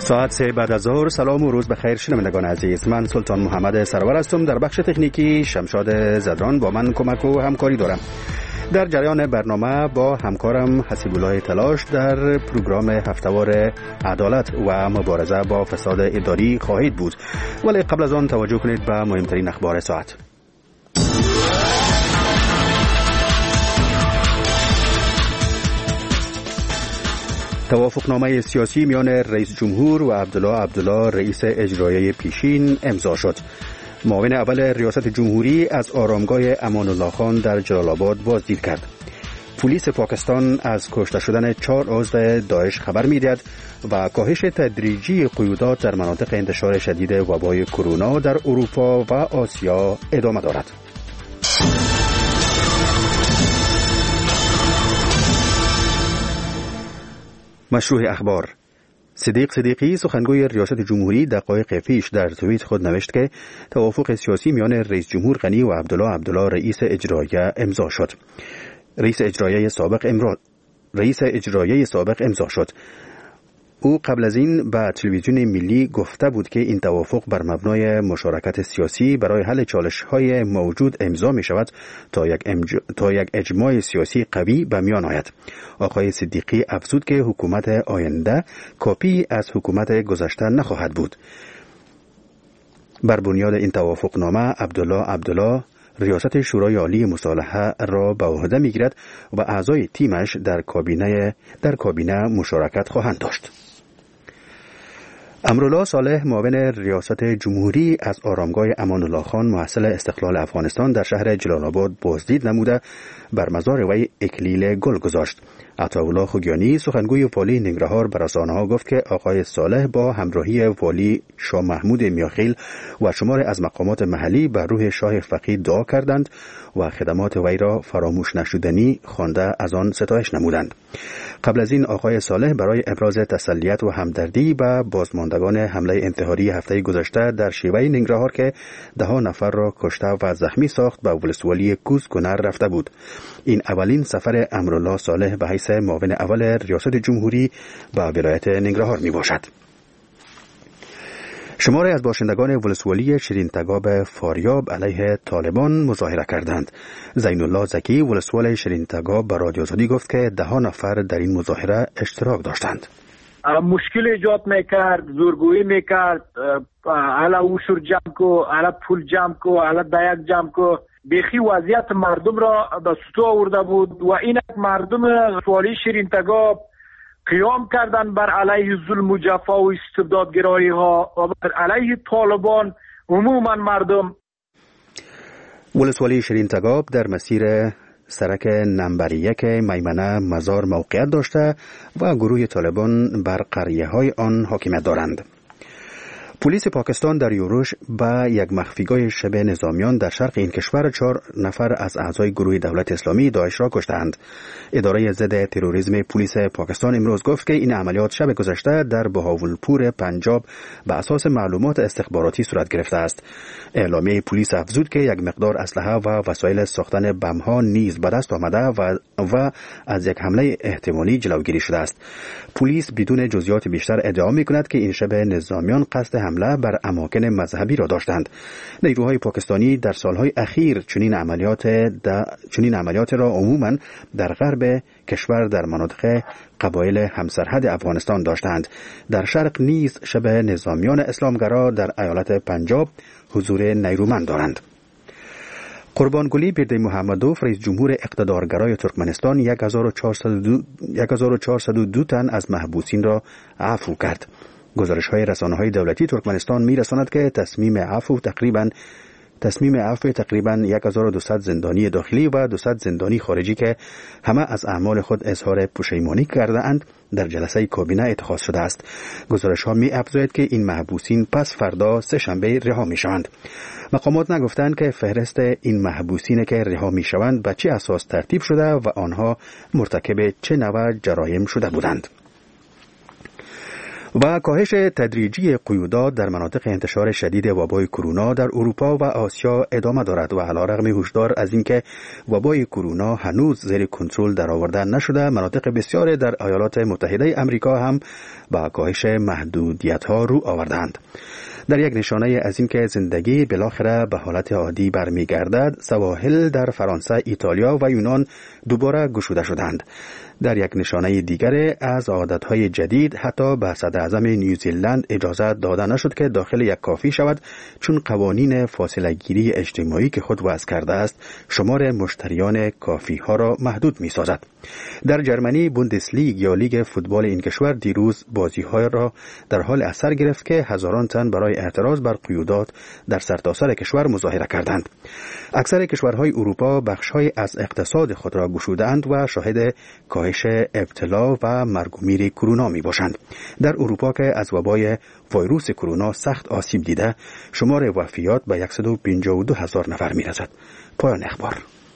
ساعت 3 بعد از ظهر. سلام و روز بخیر شنوندگان عزیز. من سلطان محمد سرور هستم. در بخش تکنیکی شمشاد زدران با من کمک و همکاری دارم. در جریان برنامه با همکارم حسیب الله تلاش در پروگرام هفتهوار عدالت و مبارزه با فساد اداری خواهید بود، ولی قبل از آن توجه کنید به مهمترین اخبار ساعت. توافقنامه سیاسی میان رئیس جمهور و عبدالله رئیس اجرایی پیشین امضا شد. معاون اول ریاست جمهوری از آرامگاه امان الله خان در جلال آباد بازدید کرد. پلیس پاکستان از کشته شدن 4 عضو داعش خبر می‌دهد و کاهش تدریجی قیودات در مناطق انتشار شدید وبای کرونا در اروپا و آسیا ادامه دارد. مشروع اخبار. صدیق صدیقی سخنگوی ریاست جمهوری دقایق پیش در توییت خود نوشت که توافق سیاسی میان رئیس جمهور غنی و عبدالله رئیس اجرایی امضا شد. رئیس اجرایی سابق امضا شد. او قبل از این به تلویزیون ملی گفته بود که این توافق بر مبنای مشارکت سیاسی برای حل چالش‌های موجود امضا می شود تا یک اجماع سیاسی قوی به میان آید. آقای صدیقی افزود که حکومت آینده کپی از حکومت گذشته نخواهد بود. بر بنیاد این توافقنامه عبدالله ریاست شورای عالی مصالحه را به عهده می‌گیرد و اعضای تیمش در کابینه مشارکت خواهند داشت. امرالله صالح معاون ریاست جمهوری از آرامگاه امان الله خان محصل استقلال افغانستان در شهر جلال آباد بازدید نموده بر مزار وی اکلیل گل گذاشت. عطاالله خوگیانی سخنگوی والی ننگرهار به رسانه‌ها گفت که آقای صالح با همراهی والی شاه محمود میاخیل و شمار از مقامات محلی بر روح شاه فقید دعا کردند و خدمات وی را فراموش نشدنی خوانده از آن ستایش نمودند. قبل از این آقای صالح برای ابراز تسلیت و همدردی به بازماندگان حمله انتحاری هفته گذشته در شیوه ننگرهار که 10 نفر را کشته و زخمی ساخت به ولسوالی کوز کنر رفته بود. این اولین سفر امرالله صالح به حیث معاون اول ریاست جمهوری به ولایت ننگرهار می باشد. شماری از باشندگان ولسوالی شیرین تگاب فاریاب علیه طالبان مظاهره کردند. زین الله زکی ولسوال شیرین تگاب به رادیو آزادی گفت که 10 نفر در این مظاهره اشتراک داشتند. مشکل ایجاد میکرد، زورگویی میکرد، حالا اوشور جمع کو، حالا پول جمع کو، حالا دایک جمع کو. بیخی وضعیت مردم را به سطوح آورده بود و این مردم ولسوالی شیرین تگاب قیام کردن بر علیه ظلم و جفا و استبدادگرایی ها و بر علیه طالبان عموما مردم. ولسوالی شیرین تگاب در مسیر سرک نمبر 1 میمنه مزار موقعیت داشته و گروه طالبان بر قریه های آن حاکمیت دارند. پلیس پاکستان در یوروش به یک مخفیگاه شبه نظامیان در شرق این کشور 4 نفر از اعضای گروه دولت اسلامی داعش را کشتند. اداره ضد تروریسم پلیس پاکستان امروز گفت که این عملیات شب گذشته در بهاولپور پنجاب به اساس معلومات استخباراتی صورت گرفته است. اعلامیه پلیس افزود که یک مقدار اسلحه و وسایل ساختن بم‌ها نیز به دست آمده و از یک حمله احتمالی جلوگیری شده است. پلیس بدون جزئیات بیشتر ادعا می‌کند که این شب نظامیان قصد حمله بر اماکن مذهبی را داشتند. نیروهای پاکستانی در سالهای اخیر چنین عملیات را عموماً در غرب کشور در مناطق قبایل همسرحد افغانستان داشتند. در شرق نیز شبه نظامیان اسلامگرا در ایالت پنجاب حضور نیرومند دارند. قربانگلی برده محمدوف رئیس جمهور اقتدارگرای ترکمنستان 1402 تن از محبوسین را عفو کرد. گزارش‌های رسانه‌های دولتی ترکمنستان می‌رساند که تصمیم عفو تقریباً 1200 زندانی داخلی و 200 زندانی خارجی که همه از اعمال خود اظهار پشیمانی کرده اند در جلسه کابینه اتخاذ شده است. گزارش‌ها می‌افزاید که این محبوسین پس فردا سه‌شنبه رها می‌شوند. مقامات نگفتند که فهرست این محبوسین که رها می‌شوند به چه اساس ترتیب شده و آنها مرتکب چه نوع جرایم شده بودند. و کاهش تدریجی قیودات در مناطق انتشار شدید وبای کرونا در اروپا و آسیا ادامه دارد و علیرغم هشدار از اینکه وبای کرونا هنوز زیر کنترل درآورده نشده، مناطق بسیار در ایالات متحده آمریکا هم با کاهش محدودیت‌ها رو آوردند. در یک نشانه از اینکه زندگی بالاخره به حالت عادی برمیگردد، سواحل در فرانسه، ایتالیا و یونان دوباره گشوده شدند. در یک نشانه دیگر از عادتهای جدید، حتی به صدر اعظم نیوزیلند اجازه داده نشد که داخل یک کافی شود، چون قوانین فاصله گیری اجتماعی که خود وضع کرده است شمار مشتریان کافی ها را محدود می سازد. در جرمنی بوندسلیگ یا لیگ فوتبال این کشور دیروز بازی های را در حال اثر گرفت که هزاران تن برای اعتراض بر قیودات در سرتاسر کشور مظاهره کردند. اکثر کشورهای اروپا بخش‌های از اقتصاد خود را گشوده‌اند و شاهد کاهش ابتلا و مرگ و میر کرونا می باشند. در اروپا که از وبای ویروس کرونا سخت آسیب دیده، شمار وفیات به 152,000 نفر می رسد. پایان اخبار.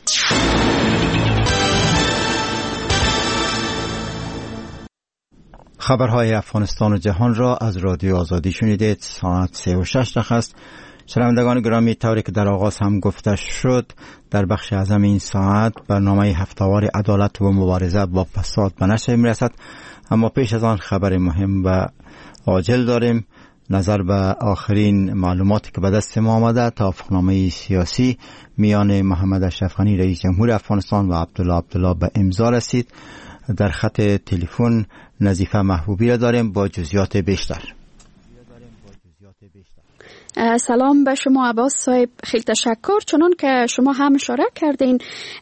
خبرهای افغانستان و جهان را از رادیو آزادی شنیدید. ساعت 3:06 است. شنوندگان گرامی، طوری که در آغاز هم گفته شد، در بخش اعظم این ساعت برنامه هفته‌وار عدالت و مبارزه با فساد به نشر می‌رسد. اما پیش از آن خبر مهم و عاجل داریم. نظر به آخرین معلوماتی که به دست ما آمده، توافقنامه سیاسی میان محمد اشرف غنی رئیس جمهور افغانستان و عبدالله به امضا رسید. در خط تلفن نظیفه محبوبی را داریم با جزئیات بیشتر. سلام به شما عباس صاحب، خیلی تشکر. چنان که شما هم اشاره کردین،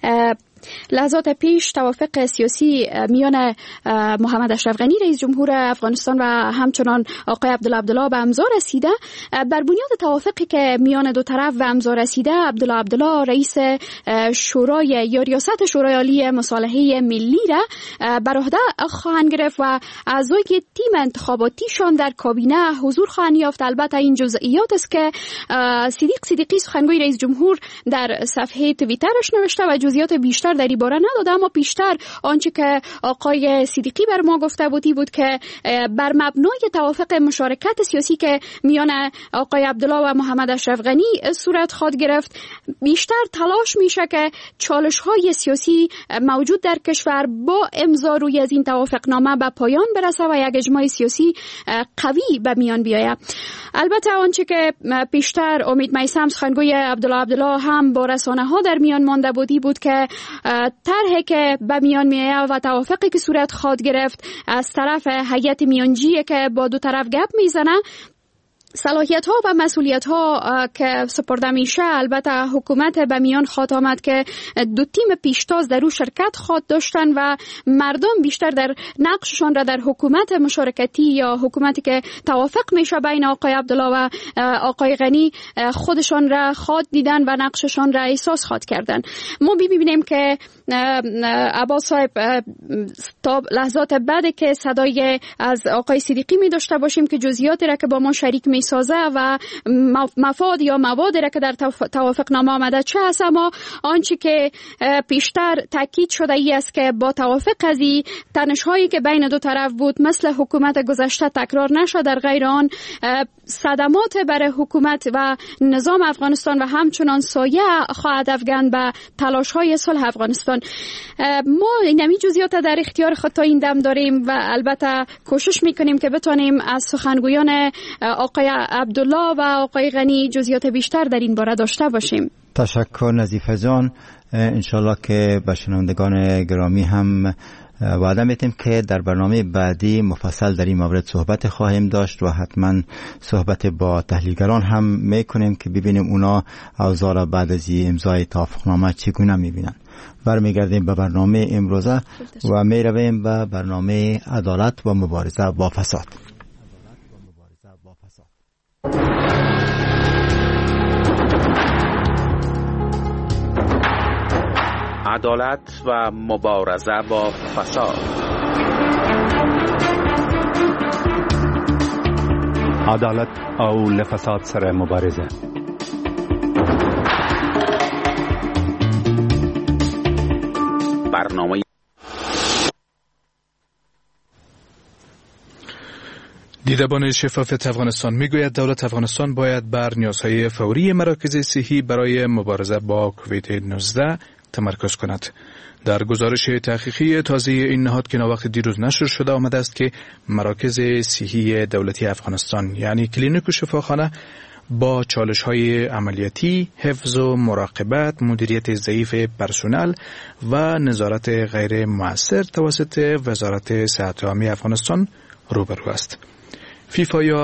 لحظات پیش توافق سیاسی میان محمد اشرف غنی رئیس جمهور افغانستان و همچنان آقای عبدالله به امضا رسیده. بر بنیاد توافقی که میان دو طرف به امضا رسیده، عبدالله رئیس شورای یا ریاست شورای عالی مصالحه ملی را بر عهده خواهند گرفت و اعضای تیم انتخاباتیشان در کابینه حضور خواهند یافت. البته این جزئیات است که صدیقی سخنگوی رئیس جمهور در صفحه توییترش نوشته و جزئیات بیشتر در این باره نداده. اما پیشتر آنچه که آقای صدیقی بر ما گفته بود که بر مبنای توافق مشارکت سیاسی که میان آقای عبدالله و محمد اشرف غنی صورت خواهد گرفت، بیشتر تلاش میشه که چالش‌های سیاسی موجود در کشور با امضا روی از این توافقنامه به پایان برسه و یک اجماع سیاسی قوی به میان بیاید. البته آنچه که پیشتر امید میثم سخنگوی عبدالله هم با رسانه‌ها در میان مانده بود که طرحی که به میان میآید و توافقی که صورت خواهد گرفت از طرف هیئت میانجی که با دو طرف گپ میزنه، صلاحیت ها و مسئولیت ها که سپرده میشه، البته حکومت به میان خواهد آمد که دو تیم پیشتاز در او شرکت خواهد داشتن و مردم بیشتر در نقششان را در حکومت مشارکتی یا حکومتی که توافق میشه بین آقای عبدالله و آقای غنی خودشان را خواهد دیدن و نقششان را احساس خواهد کردن. ما ببینیم که عباس صاحب تا لحظات بعد که صدای از آقای صدیقی می داشته باشیم که جزئیاتی را که با ما شریک می سازه و مفاد یا مواد را که در توافقنامه آمده چه است. اما آنچه که پیشتر تاکید شده ای است که با توافق از این تنش‌هایی که بین دو طرف بود مثل حکومت گذشته تکرار نشد، در غیر آن صدمات برای حکومت و نظام افغانستان و همچنان سایه خواهد افکند به تلاش‌های صلح افغانستان. ما اینمی جزئیات در اختیار خود تا این دم داریم و البته کوشش میکنیم که بتونیم از سخنگویان آقای عبدالله و آقای غنی جزئیات بیشتر در این باره داشته باشیم. تشکر نظیفه جان. انشالله که به شنوندگان گرامی هم وعده میتیم که در برنامه بعدی مفصل در این مورد صحبت خواهیم داشت و حتما صحبت با تحلیلگران هم میکنیم که ببینیم اونا اوضاع بعد از امضای توافقنامه چگونه میبینن. برمیگردیم به برنامه امروزه و میرویم به برنامه عدالت و مبارزه با فساد. عدالت و مبارزه با فساد. عدالت او لفساد سره مبارزه. برنامه دیدبان شفافیت افغانستان میگوید دولت افغانستان باید بر نیازهای فوری مراکز صحی برای مبارزه با کووید 19 تمرکز کند. در گزارش تحقیقی تازه این نهاد که وقت دیروز نشر شده آمده است که مراکز صحی دولتی افغانستان یعنی کلینیک و شفاخانه با چالش‌های عملیاتی، حفظ و مراقبت، مدیریت ضعیف پرسنل و نظارت غیر مؤثر توسط وزارت صحت عامه افغانستان روبرو است. فیفا یا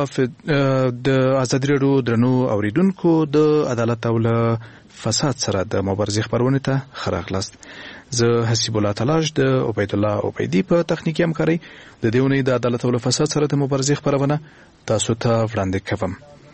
د ازادي راډیو درنو اوریدونکو د عدالت او فساد سره د مبارزې خبرونه ته خراغلاست. زه حسیب الله تلاش د عبید الله عبیدی په تخنیکی همکاري د دیونې د عدالت او فساد سره د مبارزې خبرونه تاسو ته وړاندې کوم.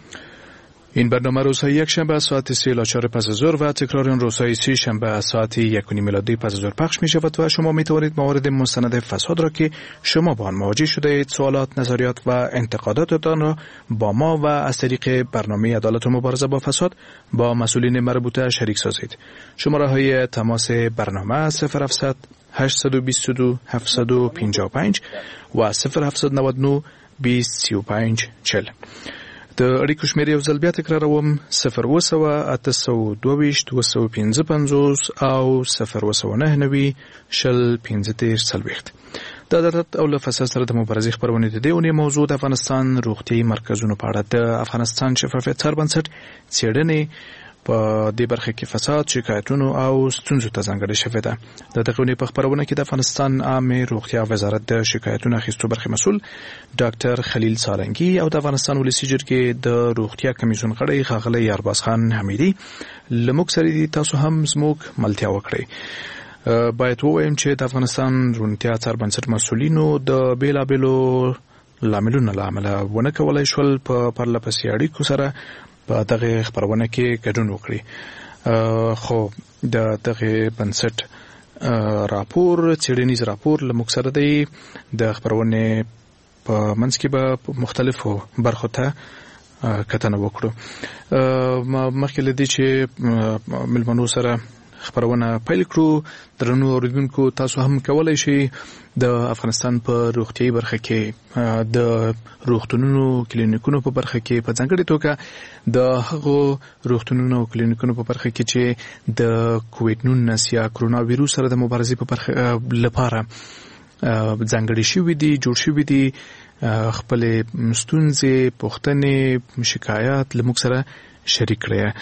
این برنامه روزهای یک شنبه ساعت 3 الی 4 پس از ظهر و تکرار آن روزهای 3 شنبه ساعت 1 میلادی پس از ظهر پخش می شود و شما می توانید موارد مستند فساد را که شما با آن مواجه شده اید سوالات، نظریات و انتقاداتتان را با ما و از طریق برنامه عدالت و مبارزه با فساد با مسئولین مربوطه شریک سازید. شماره‌های تماس برنامه 0700 822 755 و 0799 2035 40. د اړیکو شمېر یو ځل بیا تکراروم 0 822 255 او 0 شل 15 د عدالت او فساد سره د مبارزې خبرونه د دیونې موضوع د افغانستان روغتیايي مرکزونو په اړه د افغانستان شفافیت سربنسټ څېړنې په دې برخه کې فساد، شکایتونو او ستونزو ته ځانګړې شوې ده. د دغه په خبرونه کې د افغانستان عامه روغتیا وزارت د شکایتونو اخیستو برخه مسؤل ډاکټر خلیل سالنګي او د افغانستان ولسی جرګې د روغتیا کمیسیون غړی ښاغلی ارباز خان حمیدي لموږ سره تاسو هم زموږ ملتیا وکړئ. باید ووایم چې د افغانستان روغتیا سربنسټ مسؤلینو د بیلابیلو لاملونو له امله ونه کولای شول په پرله پسې اړیکو سره په دغه خبرونه کې ګډون وکړي. خو د دغه بنسټ راپور څېړنیز راپور له موږ سره دی. د خبرونه په منځ کې به مختلفو برخو ته کتنه وکړو. مخکې له دې چې ملمنو سره خبرونه پیل کړو درنو اوریدونکو تاسو هم کولای شئ د افغانستان په روغتیايي برخه کې د روغتونونو کلینیکونو په برخه کې په ځانګړي توګه د هغو روغتونونو او کلینیکونو په برخه کې چې د کووید 19 یا کرونا وایروس سره د مبارزې په برخه لپاره ځانګړي شوي دي جوړ شوي دي خپل ستونزې پوښتنې شکایات له موږ سره شریک کړئ.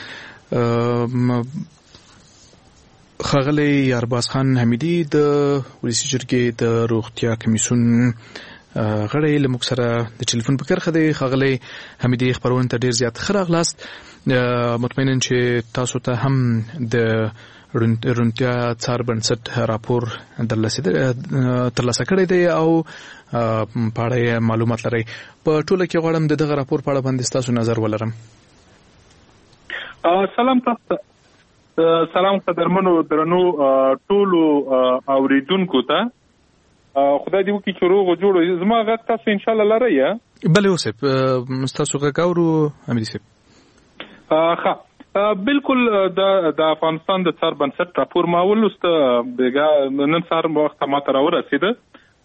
ښاغلی ارباز خان حمیدي د ولسی جرګې د روغتیا کمیسیون غړی له موږ سره د ټلیفون په کرخه دی. ښاغلی حمیدي خبرونه ته ډیر زیات ښه راغلاست. مطمئنن چې تاسو ته هم د روغتیا څار بنسټ راپور ترلاسه کړی دی او په اړه معلومات لرئ. په ټوله کې غواړم د دغه راپور په اړه باندې تاسو نظر ولرم. سلام قدرمنو درنو ټولو اوریدونکو ته خدای دې وکړي چې روغ جوړ زما غږ تاسو ان شاء الله لرئ. بله اوسه تاسو غږ اورو حمیدي صاحب. ښه بالکل د افغانستان د څار بنسټ راپور ما ولوست نن سهار وخت ما ته راورسېده.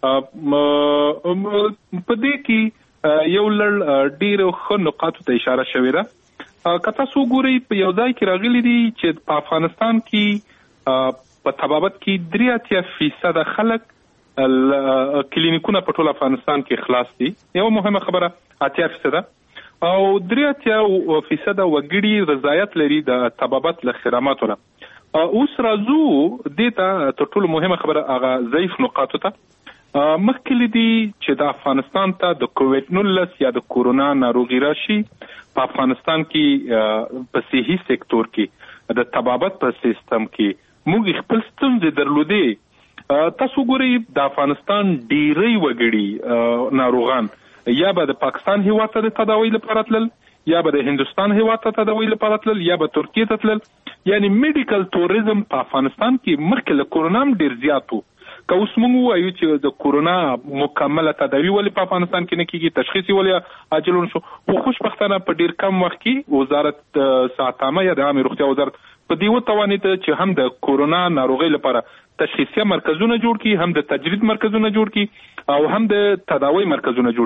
په دې کې یو لړ ډېرو ښه نقاطو ته اشاره شوې ده. که تاسو ګورئ په یو ځای کې راغلي دي چې په افغانستان کې په طبابت کې 83% خلک کلینیکونه په ټول افغانستان کې خلاص دي. یو مهمه خبره 80% او 83% وګړي رضایت لري د طبابت له خدماتو نه. اوس راځو دې ته تر ټولو مهمه خبره هغه ضعیف نقاطو ته. مخکې دي چې د افغانستان ته د کووید 19 یا د کورونا ناروغي راشي په افغانستان کې په صحي سکتور کې د طبابت په سیستم کې موږ خپل ستونزې درلودې. تاسو ګورئ د افغانستان ډیری وګړي ناروغان یا به د پاکستان هیواد ته د تداوی لپاره تلل یا به د هندوستان هیواد ته تداوی لپاره تلل یا به ترکیه ته تلل. یعنی میډیکل توریزم په افغانستان کې مخکې له کورونا ډیر زیات و. که اوس موږ وایو چې د کورونا مکمله تداوی ولې په افغانستان کې نه کیږي تشخیص ولې عاجلون شو خو خوشبختانه په ډیر کم وخت کې وزارت صحت عامه یا د عامه روغتیا وزارت په دې وتوانید چې هم د کورونا ناروغي لپاره تشخیصي مرکزونه جوړ کړي هم د تجرید مرکزونه جوړ کړي او هم د تداوی مرکزونه جوړ کړي.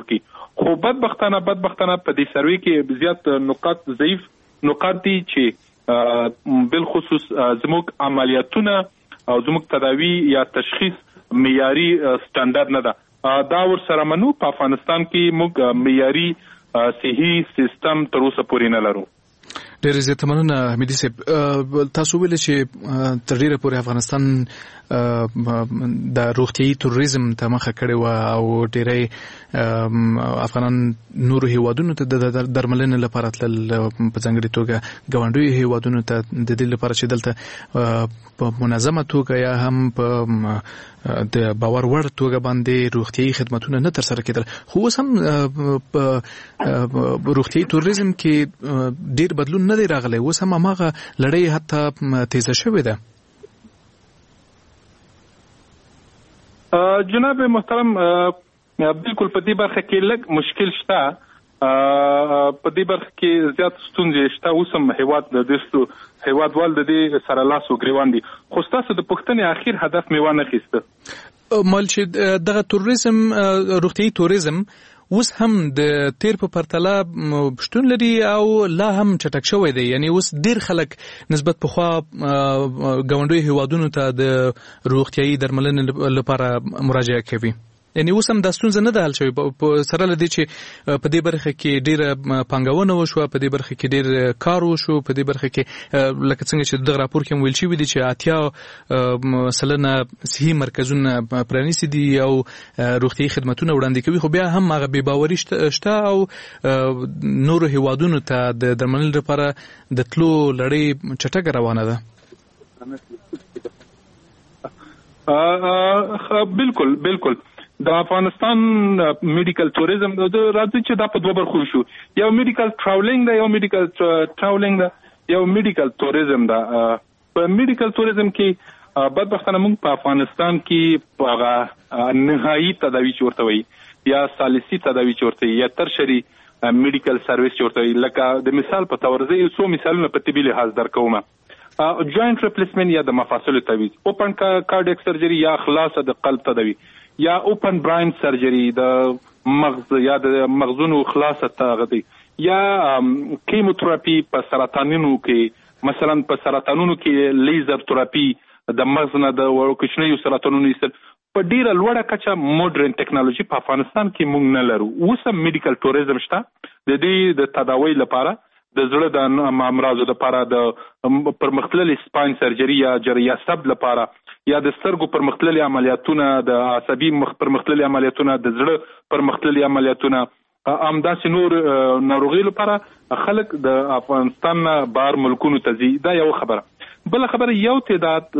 خو بدبختانه په دې سروي کې زیات نقاط ضعیف نقاط دي چې بالخصوص زموږ عملیاتونه او زموږ تداوی یا تشخیص معیاري سټانډرډ نه ده. دا ور سره منو په افغانستان کې موږ معیاري صحي سیستم تر اوسه پورې نه لرو. ډېر زیات مننه حمیدي صاحب. تاسو ویل چې تر ډیره پورې افغانستان د روغتیايي توریزم ته مخه کړې و او ډېری افغانان نورو هیوادونو ته د درملنې لپاره تلل، په ځانګړي توګه ګاونډیو هیوادونو ته د دې لپاره چې دلته په منظمه توګه یا هم په د باور وړ توګه باندې روغتیايي خدماتونه نه ترسره کېدل. خو اوس هم په روغتیايي توریزم کې ډېر بدلون نه دی راغلی. اوس هم هماغه لړۍ حتی تیزه شوې ده. جناب محترم بالکل په دې برخه کې لږ مشکل شته، په دې برخه کې زیات ستونزې شته. اوس هم هیوادوال د دې سره لاس و ګریوان دي، خو ستاسو د پوښتنې اخیر هدف مې وانه خیسته مال چې دغه توریزم روغتیايي توریزم اوس هم د تیر په پرتله شتون لري او لا هم چټک شوی دی. یعنی اوس ډیر خلک نسبت پخوا ګاونډیو هیوادونو ته د روغتیايي درملنې لپاره مراجعه کوي. یعنی اوس هم د ستونزه نه ده حل شوی، سره له دې چې په دې برخه کې ډیره پانګونه وشوه، په دې برخه کې ډیر کار وشو، په دې برخه کې لکه څنګه چې دغه راپور کې ویل شوی دی چې 80% صحي مرکزونه پرانیستي دي او روغتیايي خدماتونه وړاندې کوي. خو بیا هم هغه بې باوري شته او نورو هیوادونو ته د درملنې لپاره د تلو لړۍ چټکه روانه ده. بالکل د افغانستان میډیکل توریزم د راځي چې دا په دوه برخو شو. یو میډیکل ټراولینګ ده، یو میډیکل توریزم ده. په میډیکل توریزم کې بدبختانه موږ په افغانستان کې هغه نهایي تداوی چورته وي یا ثالثي تداوی چورته یا ترشري میډیکل سرویس چورته وي. لکه د مثال په تور زه یو څو مثالونه په طبي لحاظ درکوم. جوینټ ریپلیسمنت یا د مفاصلو تعویض، اوپن کارډیک سرجری یا خلاصه د قلب تداوی، یا اوپن براین سرجری د مغز یا د مغزونو خلاصه تغذی، یا کیموتراپی په سرطانونو کې، مثلا په سرطانونو کې لیزر تراپی د مغز نه د کوچنیو سرطانونو ایستل. په ډیره لوړه کچه موډرن ټیکنالوژي په افغانستان کې موږ نه لرو. اوس هم میډیکل توریزم شته د دې د تداوی لپاره، د زړه د امراضو لپاره، د پرمختللي سپاین سرجری یا جراحي سب لپاره، یا د سترګو پرمختللي عملیاتونه، د عصبي پرمختللي عملیاتونه، د زړه پرمختللي عملیاتونه، همداسې نور ناروغي لپاره خلک د افغانستان نه بهر ملکونو ته ځي. دا یو خبره. بل خبره، یو تعداد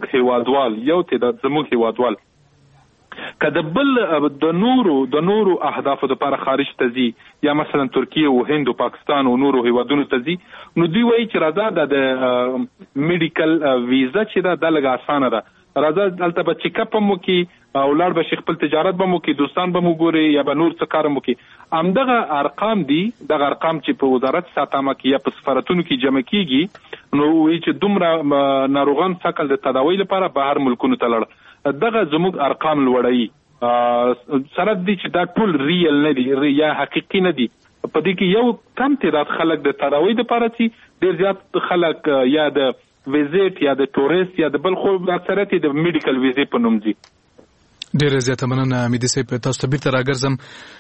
زموږ هیوادوال که د بل د نورو اهدافو لپاره خارج ته ځي، یا مثلا ترکیه او هند او پاکستان او نورو هیوادونو ته ځي، نو دوی وایي چې راځه د میډیکل ویزا چې دا لږ اسانه ده، راځه دلته به چیک اپ مو کی او لاړ به خپل تجارت به مو کی، دوستان به مو ګوري یا به نور څه کار مو کی. همدغه ارقام دي، دغه ارقام چې په وزارت ساتامه کې یا په سفارتونو کې جمع کیږي، نو وایي چې دومره ناروغان څکل د تداوی لپاره بهر ملکونو ته لړ. دغه زموږ ارقام لوړوي. سره دي چې دا ټول ریل نه دي یا حقیقي نه دي. په دې کې یو کم تعداد خلک د تداوی لپاره چې ډیر زیات خلک یا د ویزیټ یا د ټوریست یا د بل خو اکثریت د میډیکل ویزې په نوم دي. ډیر زیات مننه حمیدي صاحب. تاسو ته بیرته راګرځم.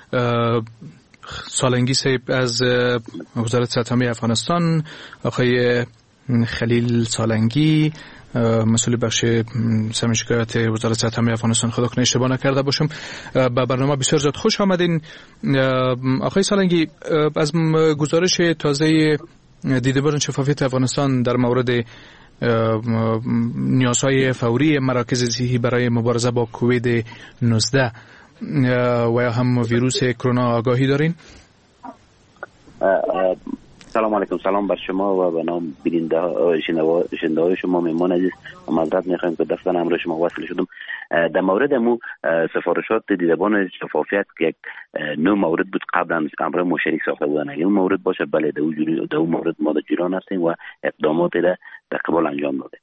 سالنگی صاحب از وزارت صحت عامه افغانستان، آقای خلیل سالنگی مسئول بخش سمع شکایت وزارت صحت عامه افغانستان، خدا کنه اشتباه نکرده باشم. به برنامه بسیار زیاد خوش آمدین. آقای سالنگی، از گزارش تازه دیدهبان شفافیت افغانستان در مورد نیازهای فوری مراکز صحی برای مبارزه با کووید 19 و یا هم ویروس کرونا آگاهی دارین؟ سلام علیکم. سلام بر شما و به نام بیننده شنونده شما مهمان عزیز. معذرت میخوایم که دفتر همراه شما وصل شدم. در مورد مو سفارشات دیدبان شفافیت که یک نوع مورد بود قبلا امر مشترک ساخته بودن، اگه اون مورد باشه بله در اون مورد ما در جریان هستیم و اقدامات در قبال انجام داده.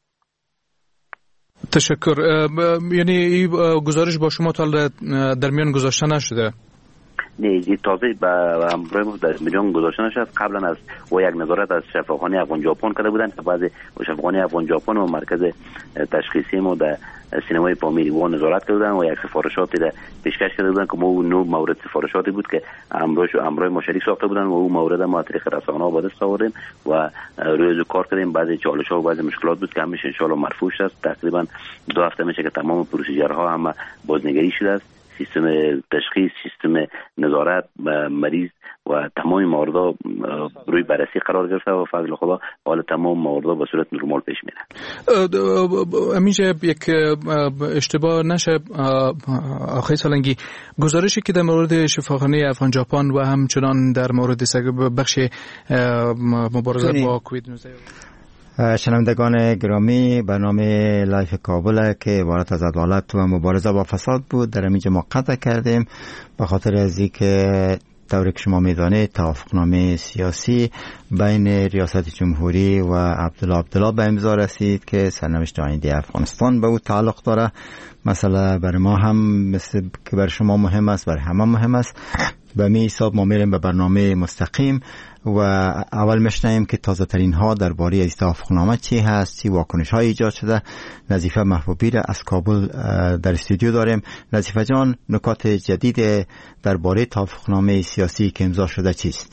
تشکر. یعنی گزارش با شما تا در میان گذاشته نشده؟ نه تازه به همراه ما در میدان گذاشته نشد. قبلا از و یک نظارت از شفاخانه افغان ژاپن کرده بودند که بعضی شفاخانه افغان ژاپن و مرکز تشخیصی ما در سینمای پامیری و نظارت کردن و یک سفارشاتی در پیشکش کرده بودن که ما اون نوع مورد سفارشاتی بود که همراه ما شریک ساخته بودن و اون مورد ما طریق رسانه‌ها به دست آوردیم و روی کار کردیم. بعضی چالش‌ها و بعضی مشکلات بود که همیشه ان شاء الله مرفوع شد. تقریبا 2 هفته میشه که تمام پروسیجرها هم بازنگری شده است. سیستم تشخیص، سیستم نظارت مریض و تمام موارد روی بررسی قرار گرفته و فضل خدا حال تمام موارد به صورت نرمال پیش میره. همینجا یک اشتباه نشه آقای سالنگی، گزارشی که در مورد شفاخانه افغان ژاپن و همچنان در مورد بخش مبارزه با کووید 19 شنوندگان گرامی، برنامه لایف کابل که عبارت از عدالت و مبارزه با فساد بود در اینجا ما قطع کردیم به خاطر از اینکه طوری که شما میدانید توافقنامه سیاسی بین ریاست جمهوری و عبدالله به امضا رسید که سرنوشت آینده افغانستان به او تعلق داره. مسئله برای ما هم مثل که برای شما مهم است برای همه مهم است. به می حساب ما میریم به برنامه مستقیم و اول میشنیم که تازه ترین ها درباره از توافقنامه چی هست، چی واکنش های ایجاد شده. نظیفه محبوبی را از کابل در استودیو داریم. نظیفه جان، نکات جدید درباره توافقنامه سیاسی که امضا شده چیست؟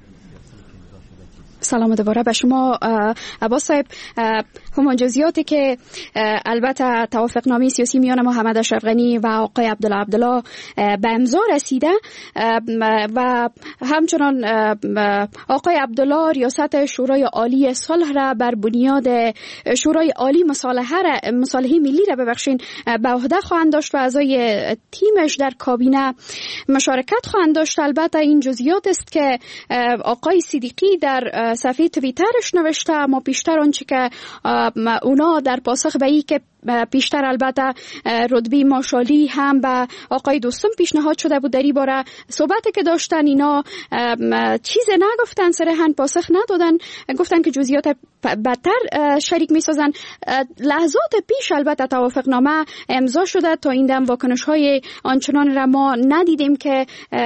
سلام دوباره به شما عباس صاحب. همون جزئیاتی که البته توافقنامه سیاسی میان محمد اشرف غنی و آقای عبدالله به امضا رسیده و همچنان آقای عبدالله ریاست شورای عالی صلح را بر بنیاد شورای عالی مصالحه ملی را به عهده خواهند داشت و اعضای تیمش در کابینه مشارکت خواهند داشت. البته این جزئیات است که آقای صدیقی در صفحه توییترش نوشته، اما پیشتر آنچه که اونا در پاسخ به این که پیشتر البته رتبه مارشالی هم به آقای دوستم پیشنهاد شده بود در این باره صحبتی که داشتن، اینا چیز نگفتن، صریحاً پاسخ ندادن، گفتن که جزئیات بدتر شریک میسازن. لحظات پیش البته توافقنامه امضا شده، تا این دم واکنش های آنچنان را ما ندیدیم که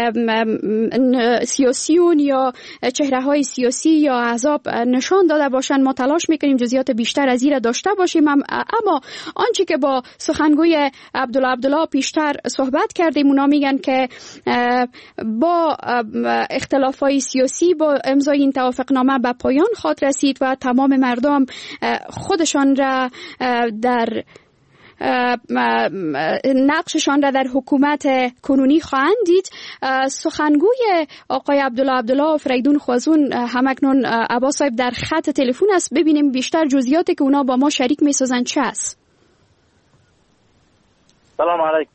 سیاسیون یا چهره های سیاسی یا احزاب نشان داده باشند. ما تلاش میکنیم جزئیات بیشتر از این را داشته باشیم، اما آنچه که با سخنگوی عبدالله پیشتر صحبت کردیم، اونا میگن که با اختلافات سیاسی با امضای این توافقنامه به پایان خواهد رسید و تمام مردم خودشان را در نقششان را در حکومت کنونی خواهند دید. سخنگوی آقای عبدالله فریدون خوازون همکنون عباس صاحب در خط تلفن است. ببینیم بیشتر جزئیاتی که اونا با ما شریک میسازن چه است. سلام علیکم.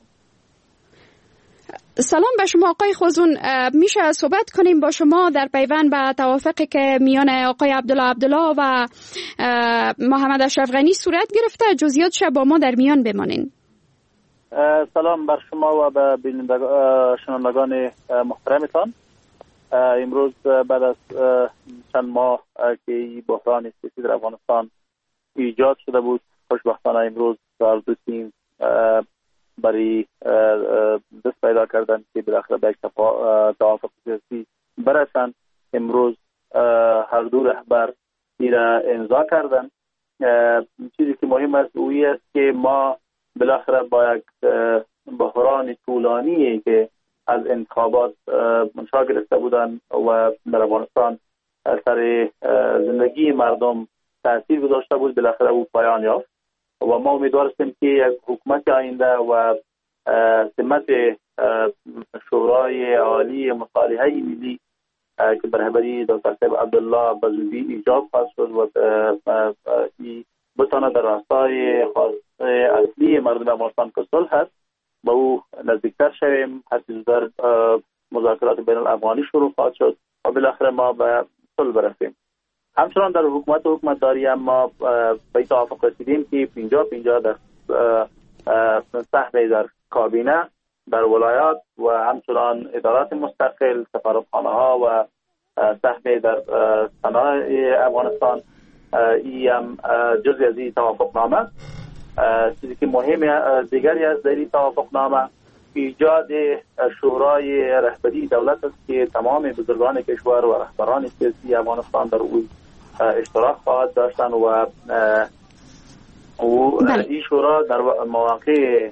سلام به شما آقای خوازون. میشه صحبت کنیم با شما در پیوند به توافقی که میان آقای عبدالله و محمد اشرف غنی صورت گرفته، جزئیاتش با ما در میان بمانین. سلام بر شما و به شنوندگان محترمتان. امروز بعد از چند ماه که بحران سیاسی در افغانستان ایجاد شده بود، خوشبختانه امروز در دو تیم برای دست پیدا کردن که بالاخره به یک توافق سیاسی برسند. امروز هر دو رهبر این را امضا کردن. چیزی که مهم است اویی است که ما بالاخره با یک بحران طولانی که از انتخابات منشأ گرفته بودن و در افغانستان سر زندگی مردم تاثیر گذاشته بود، بالاخره او پایان یافت و ما امیدوار هستیم که یک حکومت آینده و سمت شورای عالی مصالحه ملی که به رهبری دکتر صاحب عبدالله به زودی ایجاد خواهد شد و بتانه در راستای خواست اصلی مردم افغانستان که صلح هست به او نزدیکتر شویم. هر چیز در مذاکرات بین الافغانی شروع خواهد شد و بالاخره ما به صلح برسیم. همچنان در حکومتداری هم ما به توافق رسیدیم که 50-50 در سهم در کابینه در ولایات و همچنان ادارات مستقل، سفارتخانه ها و سهم در صنایع افغانستان ای هم جزئی از این توافقنامه. چیزی که مهم دیگری از در این توافقنامه ایجاد شورای رهبری دولت است که تمام بزرگان کشور و رهبران سیاسی افغانستان در او اشتراک خواهد داشتن و این شورا در مواقع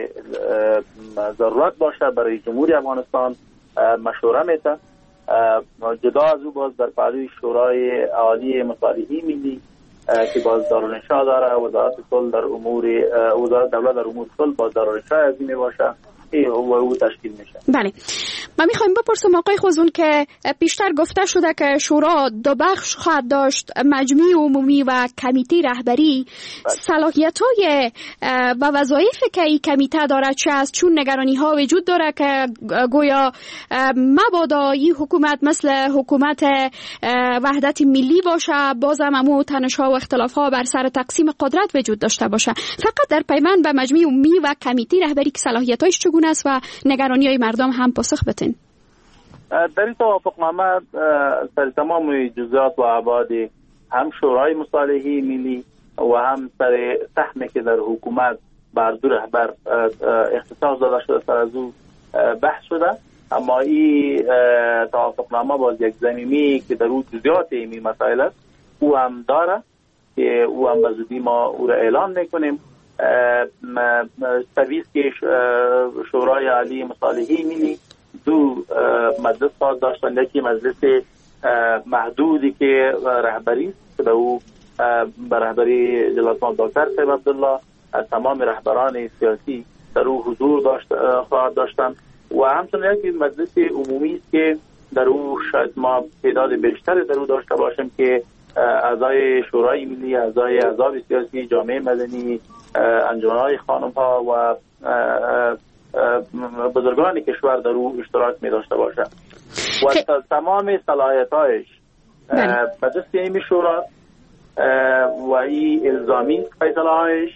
ضرورت باشه برای جمهوری افغانستان مشوره میده. جدا از او باز در پهلوی شورای عالی مصالحه ملی که باز دارالانشا داره، وزارت صلح در امور وزارت دولت در امور صلح باز دارالانشا عظیمی باشه او تشکیل میشه. بله، ما میخوایم بپرسم آقای خزون که پیشتر گفته شده که شورا دو بخش خواهد داشت، مجمع عمومی و کمیته رهبری. صلاحیت‌های و وظایفی که این کمیته داره چه است؟ چون نگرانی ها وجود داره که گویا مبادا این حکومت مثل حکومت وحدت ملی باشه، بازم همو تنش‌ها و اختلاف‌ها بر سر تقسیم قدرت وجود داشته باشه. فقط در پیوند به مجمع عمومی و کمیته رهبری که صلاحیت‌هاش چگونه است و نگرانی‌های مردم هم پاسخ بدین. در این توافقنامه سر تمام جزئیات و ابعاد هم شورای مصالحه ملی و هم سر سهمی که در حکومت بر دو رهبر اختصاص داده شده سر از او بحث شده، اما این توافقنامه باز یک ضمیمی که در او جزئیات این مسائل است او هم داره که او هم به زودی ما او را اعلان میکنیم. سرویس که شورای عالی مصالحه ملی دو مجلس خواهد داشتن، یکی مجلس محدودی که رهبری است که او به رهبری جلالتمآب دکتر صاحب عبدالله از تمام رهبران سیاسی در او حضور خواهد داشتن و همچنین یکی مجلس عمومی است که در او شاید ما تعداد بیشتری در او داشته باشیم که اعضای شورای ملی، اعضای احزاب سیاسی، جامعه مدنی، انجمن‌های خانم‌ها و بزرگان کشور در او اشتراک می داشته باشند و تمام صلاحیت‌هایش به دست این شورا و این الزامی فیصله‌هایش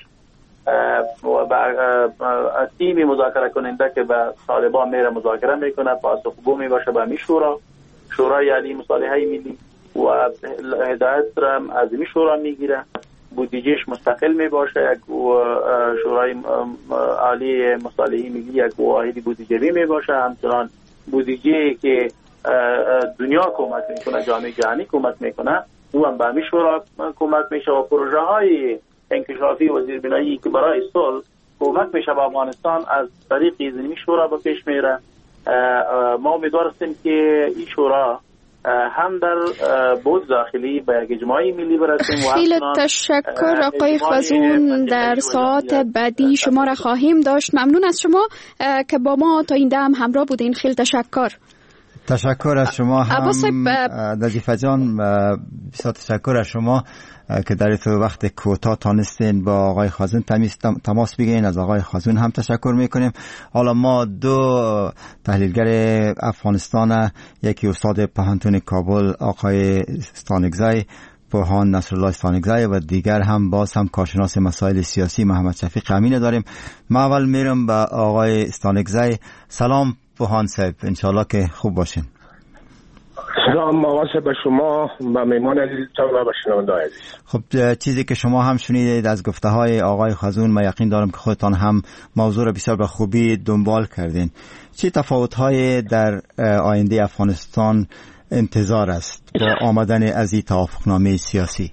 و تیم مذاکره کننده که به طالبان میره مذاکره میکنه پاسخگو می باشه به این شورای عالی مصالحه ملی و هدایت را از این شورا میگیره. بودجهش مستقل می باشه، یک شورای عالی مصالحه ملی یک واحدی بودجه‌ای می باشه، همچنان بودجه‌ای که دنیا کمک میکنه، جامعه جهانی کمک میکنه او هم به همین شورا کمک میشه و پروژه های انکشافی و زیربنایی که برای صلح کمک میشه به افغانستان از طریق این شورا به پیش میره. ما امیدوار هستیم که این شورا هم در بود داخلی به یک اجماعی ملی برسیم. خیلی تشکر آقای خزون، در ساعت بعدی شما را خواهیم داشت. ممنون از شما که با ما تا این دم همراه بودین. خیلی تشکر. تشکر از شما هم نظیفه جان، بسیار تشکر از شما که در تو وقت کوتاه تانستین با آقای خازون تماس بگیرین. از آقای خازون هم تشکر میکنیم. حالا ما دو تحلیلگر افغانستان، یکی استاد پوهنتون کابل آقای استانکزی پوهان نصرالله استانکزی و دیگر هم باز هم کارشناس مسائل سیاسی محمد شفیق امین داریم. ما اول میرم به آقای استانکزی. سلام پوهان صاحب، انشالله که خوب باشین. سلام واسه به شما و مهمان عزیزتان و به شنونده عزیز. خب چیزی که شما هم شنیدید از گفته های آقای خزون، ما یقین دارم که خودتان هم موضوع را بسیار به خوبی دنبال کردین. چه تفاوت های در آینده افغانستان انتظار است با آمدن از این توافقنامه سیاسی؟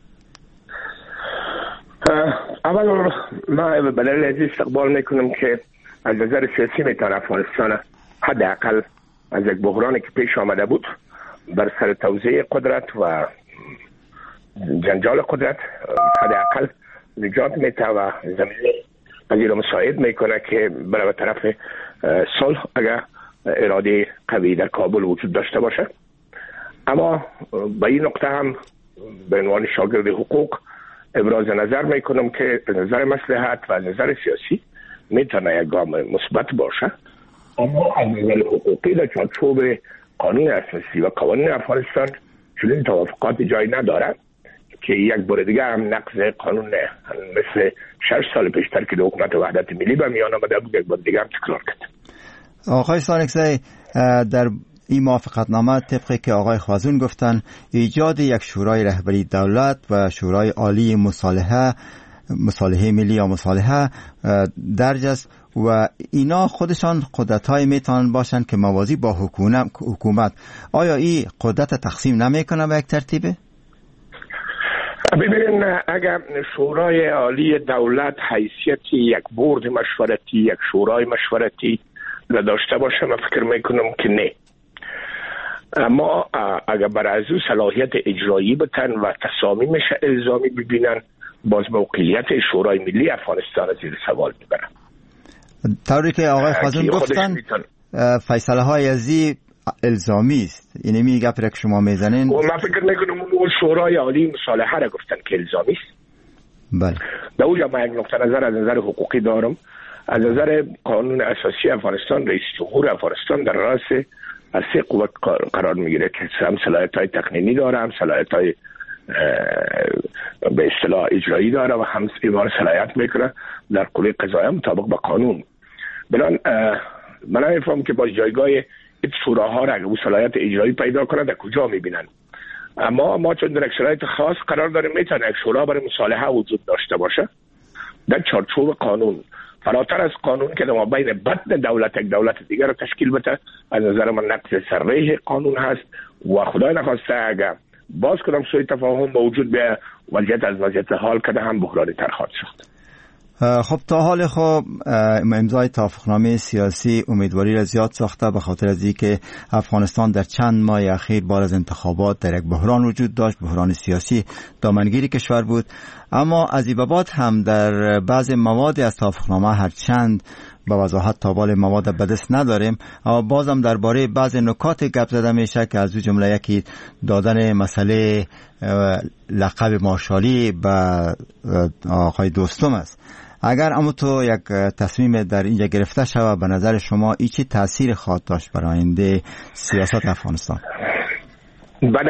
اول ما به دلیل عزیز استقبال میکنم که از نظر سیاسی میتونه افغانستان حداقل از یک بحرانی که پیش آمده بود بر سر توزیع قدرت و جنجال قدرت حداقل نجات میده و زمینه پذیر مساعد میکنه که برای طرف صلح اگر اراده قوی در کابل وجود داشته باشه. اما به این نقطه هم به عنوان شاگرد حقوق ابراز نظر میکنم که نظر مصلحت و نظر سیاسی میتونه یک گام مثبت باشه، اما از نظر حقوقی در چارچوب قانون اساسی و قوانین افغانستان چنین توافقات جای نداره که یک بار دیگه هم نقض قانون مثل 6 سال پیشتر که حکومت وحدت ملی به میان آمده بود یک بار دیگه هم تکرار کرد. آقای استانکزی، در این موافقتنامه طبقی که آقای خازون گفتن ایجاد یک شورای رهبری دولت و شورای عالی مصالحه مصالحه ملی یا مصالحه درج است و اینا خودشان قدرت‌های میتونن باشن که موازی با حکومت. آیا این قدرت تقسیم نمیکنه به یک ترتیبه؟ ببینید، اگر شورای عالی دولت حیثیت یک بورد مشورتی، یک شورای مشورتی نداشته باشه، من فکر میکنم که نه. اما اگر برای از صلاحیت اجرایی بتن و تصامیمش الزامی ببینن، باز موقعیت شورای ملی افغانستان زیر سوال میبرن. طوری که آقای خازم گفتن فیصله های ازی الزامی است، اینه میگه که شما میزنین. و من فکر میکنم اون شورای عالی مصالحه را گفتن که الزامی است. بله. در اونجا من یک نقطه نظر از نظر حقوقی دارم. از نظر قانون اساسی افغانستان، رئیس جمهور افغانستان در راس از 3 قوت قرار میگیره که هم صلاحیت های تقنینی داره، هم صلاحیت های به اصطلاح اجرایی داره و هم ایوان صلاحیت میکنه در قوه قضاییه مطابق با قانون. بنان من نمیفهم که با جایگاه این شوراها را اگه صلاحیت اجرایی پیدا کنه در کجا میبینن. اما ما چون در یک شرایط خاص قرار داریم، میتونه یک شورا برای مصالحه وجود داشته باشه در چارچوب قانون، فراتر از قانون که ما بین بدن دولت یک دولت دیگر رو تشکیل بده. از نظر من نقض سریح قانون هست و خدای نخواسته اگر باز کدام سوی تفاهم موجود به وضعیت از وضعیت حال کده هم بحرانی تر خواهد شد. خب تا حال خب امضای توافقنامه سیاسی امیدواری را زیاد ساخته، به خاطر از اینکه افغانستان در چند ماه اخیر بعد از انتخابات در یک بحران وجود داشت، بحران سیاسی دامنگیری کشور بود. اما از این بعد هم در بعض مواد از توافقنامه هرچند به وضاحت تابال مواد به دست نداریم، اما بازم درباره بعض نکات گپ زده میشه که از او جمله یکی دادن مسئله لقب مارشالی به آقای دوستم است. اگر اما تو یک تصمیم در اینجا گرفته شود، به نظر شما این چه تأثیر خواهد داشت برای آینده سیاست افغانستان؟ به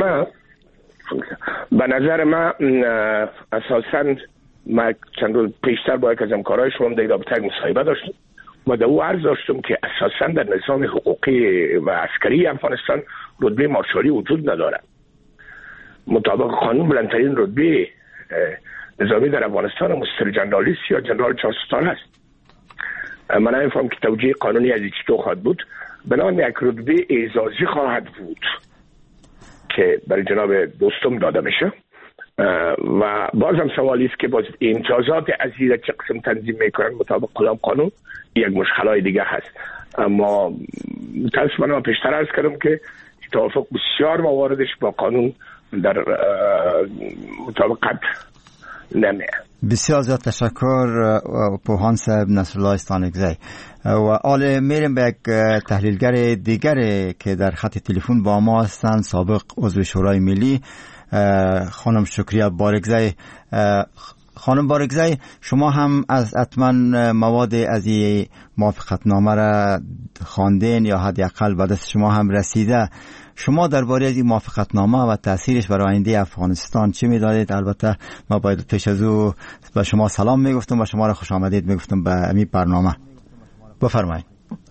نظر من اساساً ما چند روز پیشتر با یک از همکارای شما در رابطه مصاحبه داشتم و در او عرض داشتم که اساساً در نظام حقوقی و عسکری افغانستان رتبه مارشالی وجود نداره. مطابق قانون بلندترین رتبه نظامی در افغانستان مستر جنرالیست یا جنرال 4 ستار هست. من نمی‌فهم که توجیه قانونی از چطور خواهد بود. بنابراین یک رتبه اعزازی خواهد بود که برای جناب دوستم داده میشه و بازم سوالی است که باز امتیازات از این چه قسم تنظیم میکنن مطابق کدام قانون یک مشکلای دیگه هست. اما متاسفانه پیشتر عرض کردم که توافق بسیار مواردش با قانون در مطابقت نمیه. بسیار زیاد تشکر پوهان صاحب نصرالله استانکزی. و حالا میریم به یک تحلیلگر دیگر که در خط تلفن با ما هستند، سابق عضو شورای ملی خانم شکریه بارگزی. خانم بارگزی، شما هم از حتما مواد از این موافقتنامه را خواندین یا حداقل به دست شما هم رسیده. شما درباره از این موافقتنامه و تاثیرش برای آینده افغانستان چه می‌دانید؟ البته ما باید پیش از او به شما سلام میگفتم و شما را خوش آمدید میگفتم به این برنامه. بفرمایید.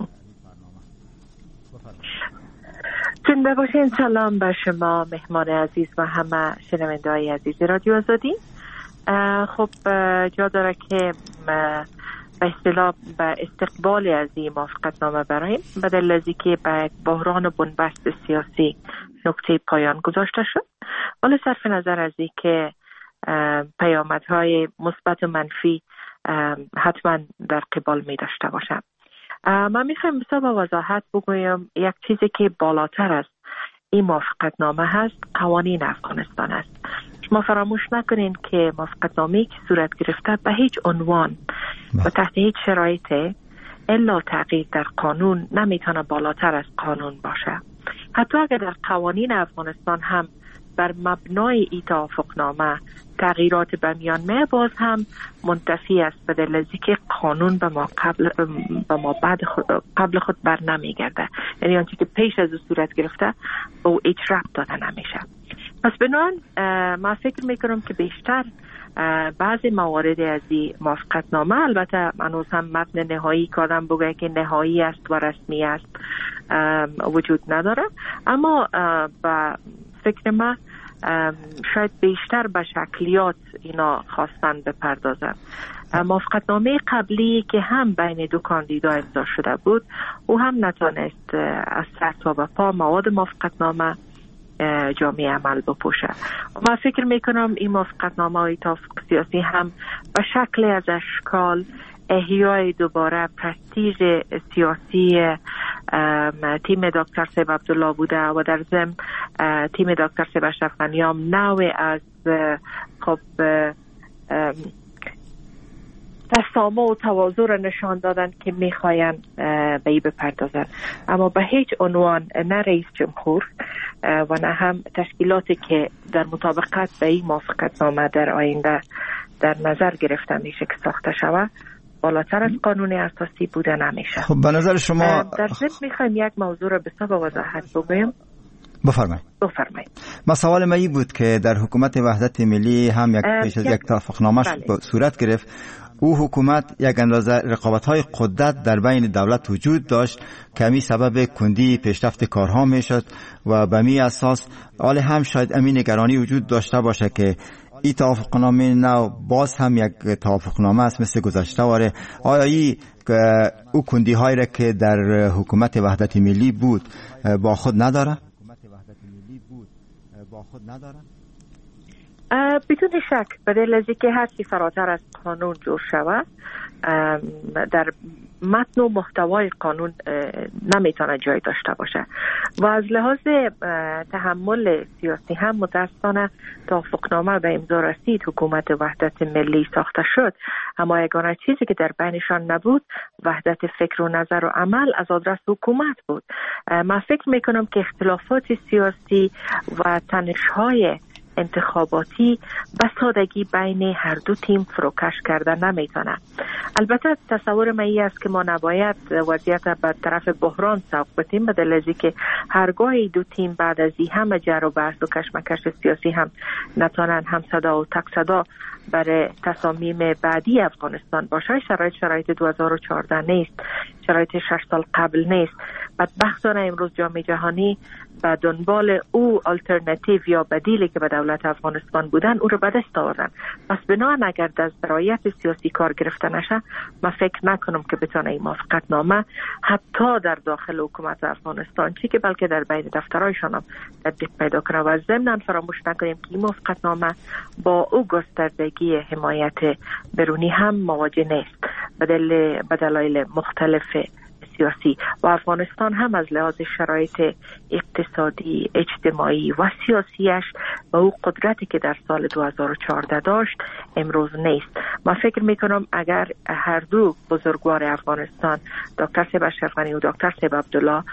زنده باشین. سلام به شما مهمان عزیز و همه شنونده‌های عزیز رادیو آزادی. خب جا داره که به اصطلاح به استقبال از این موافقتنامه برایم، بدل از اینکه به بحران و بنبست سیاسی نقطه پایان گذاشته شد، ولی صرف نظر از اینکه پیامدهای مثبت و منفی حتما در قبال می داشته باشم. من میخوایم بسیار با وضاحت بگویم یک چیزی که بالاتر از این موافقتنامه هست قوانین افغانستان است. شما فراموش نکنین که موافقتنامه‌ای که صورت گرفته به هیچ عنوان و تحت هیچ شرایطی الا تغییر در قانون نمیتونه بالاتر از قانون باشه. حتی اگر در قوانین افغانستان هم بر مبنای این توافقنامه تغییرات به میان می، باز هم منتفی است، به دلیل که قانون به ما قبل خود بر نمیگرده. یعنی آنچه که پیش از صورت گرفته او هیچ ربط داده نمیشه. پس بنابراین من فکر میکنم که بیشتر بعضی موارد از این موافقتنامه، البته هنوز هم متن نهایی که آدم بگه که نهایی است و رسمی است وجود نداره، اما با فکر من شاید بیشتر به شکلیات اینا خواستن بپردازن. موافقتنامه قبلی که هم بین دو کاندیدا امضا شده بود او هم نتونست از سر تا به پا مواد موافقتنامه جامعه عمل بپوشه. ما فکر میکنم این موافقتنامه های توافق سیاسی هم به شکل از اشکال احیای دوباره پرستیژ سیاسی تیم دکتر سیب عبدالله بوده و در ضمن تیم دکتر سیب اشرف غنی هم نوع از خب تسامح و تواضع را نشان دادن که میخواین به این بپردازن، اما به هیچ عنوان نه رئیس جمهور و نه هم تشکیلاتی که در مطابقت به این موافقتنامه در آینده در نظر گرفته میشه که ساخته شود بالاتر از قانون اساسی بوده نمیشه. خب به نظر شما در ضمن میخوایم یک موضوع را به صورت وضاحت بگویم. بفرمایید. ما سوال من این بود که در حکومت وحدت ملی هم پیش از یک توافقنامه صورت گرفت. او حکومت یک اندازه رقابت‌های قدرت در بین دولت وجود داشت که همین سبب کندی پیشرفت کارها میشد و به می اساس حال هم شاید امین نگرانی وجود داشته باشه که این توافقنامه نو باز هم یک توافقنامه است مثل گذشته واره. آیا این او کندی هایی را که در حکومت وحدت ملی بود با خود نداره؟ بدون شک بدل از که هر چی فراتر از قانون جور شود در متن و محتوای قانون نمیتونه جای داشته باشه و از لحاظ تحمل سیاسی هم متاسفانه توافقنامه به امضا رسید، حکومت وحدت ملی ساخته شد، اما یگانه چیزی که در بینشان نبود وحدت فکر و نظر و عمل از آدرس حکومت بود. من فکر میکنم که اختلافات سیاسی و تنش‌های انتخاباتی به سادگی بین هر دو تیم فروکش کردن نمیتونه. البته تصور من این است که ما نباید وضعیت به طرف بحران سوق بدیم، به دلیل اینکه هرگاه دو تیم بعد از این همه جر و بحث و کشمکش سیاسی هم نتونن هم صدا و تک صدا برای تصامیم بعدی افغانستان باشه. شرایط 2014 نیست، شرایط 6 سال قبل نیست. بدبختانه امروز جامعه جهانی به دنبال او آلترناتیو یا بدیلی که به دولت افغانستان بودن او رو به دست آوردن. پس بنابراین اگر از درایت سیاسی کار گرفته نشه من فکر نکنم که بتونه این موافقتنامه حتی در داخل حکومت افغانستان چی که بلکه در بین دفترهایشان هم تطبیق پیدا کنه. و ضمن فراموش نکنیم که این موافقتنامه با او گستردگی حمایت برونی هم مواجه نیست به دلایل مختلف سیاسی و افغانستان هم از لحاظ شرایط اقتصادی، اجتماعی و سیاسیش و او قدرتی که در سال 2014 داشت امروز نیست. من فکر میکنم اگر هر دو بزرگوار افغانستان دکتر سیب اشرف غنی و دکتر سیب عبدالله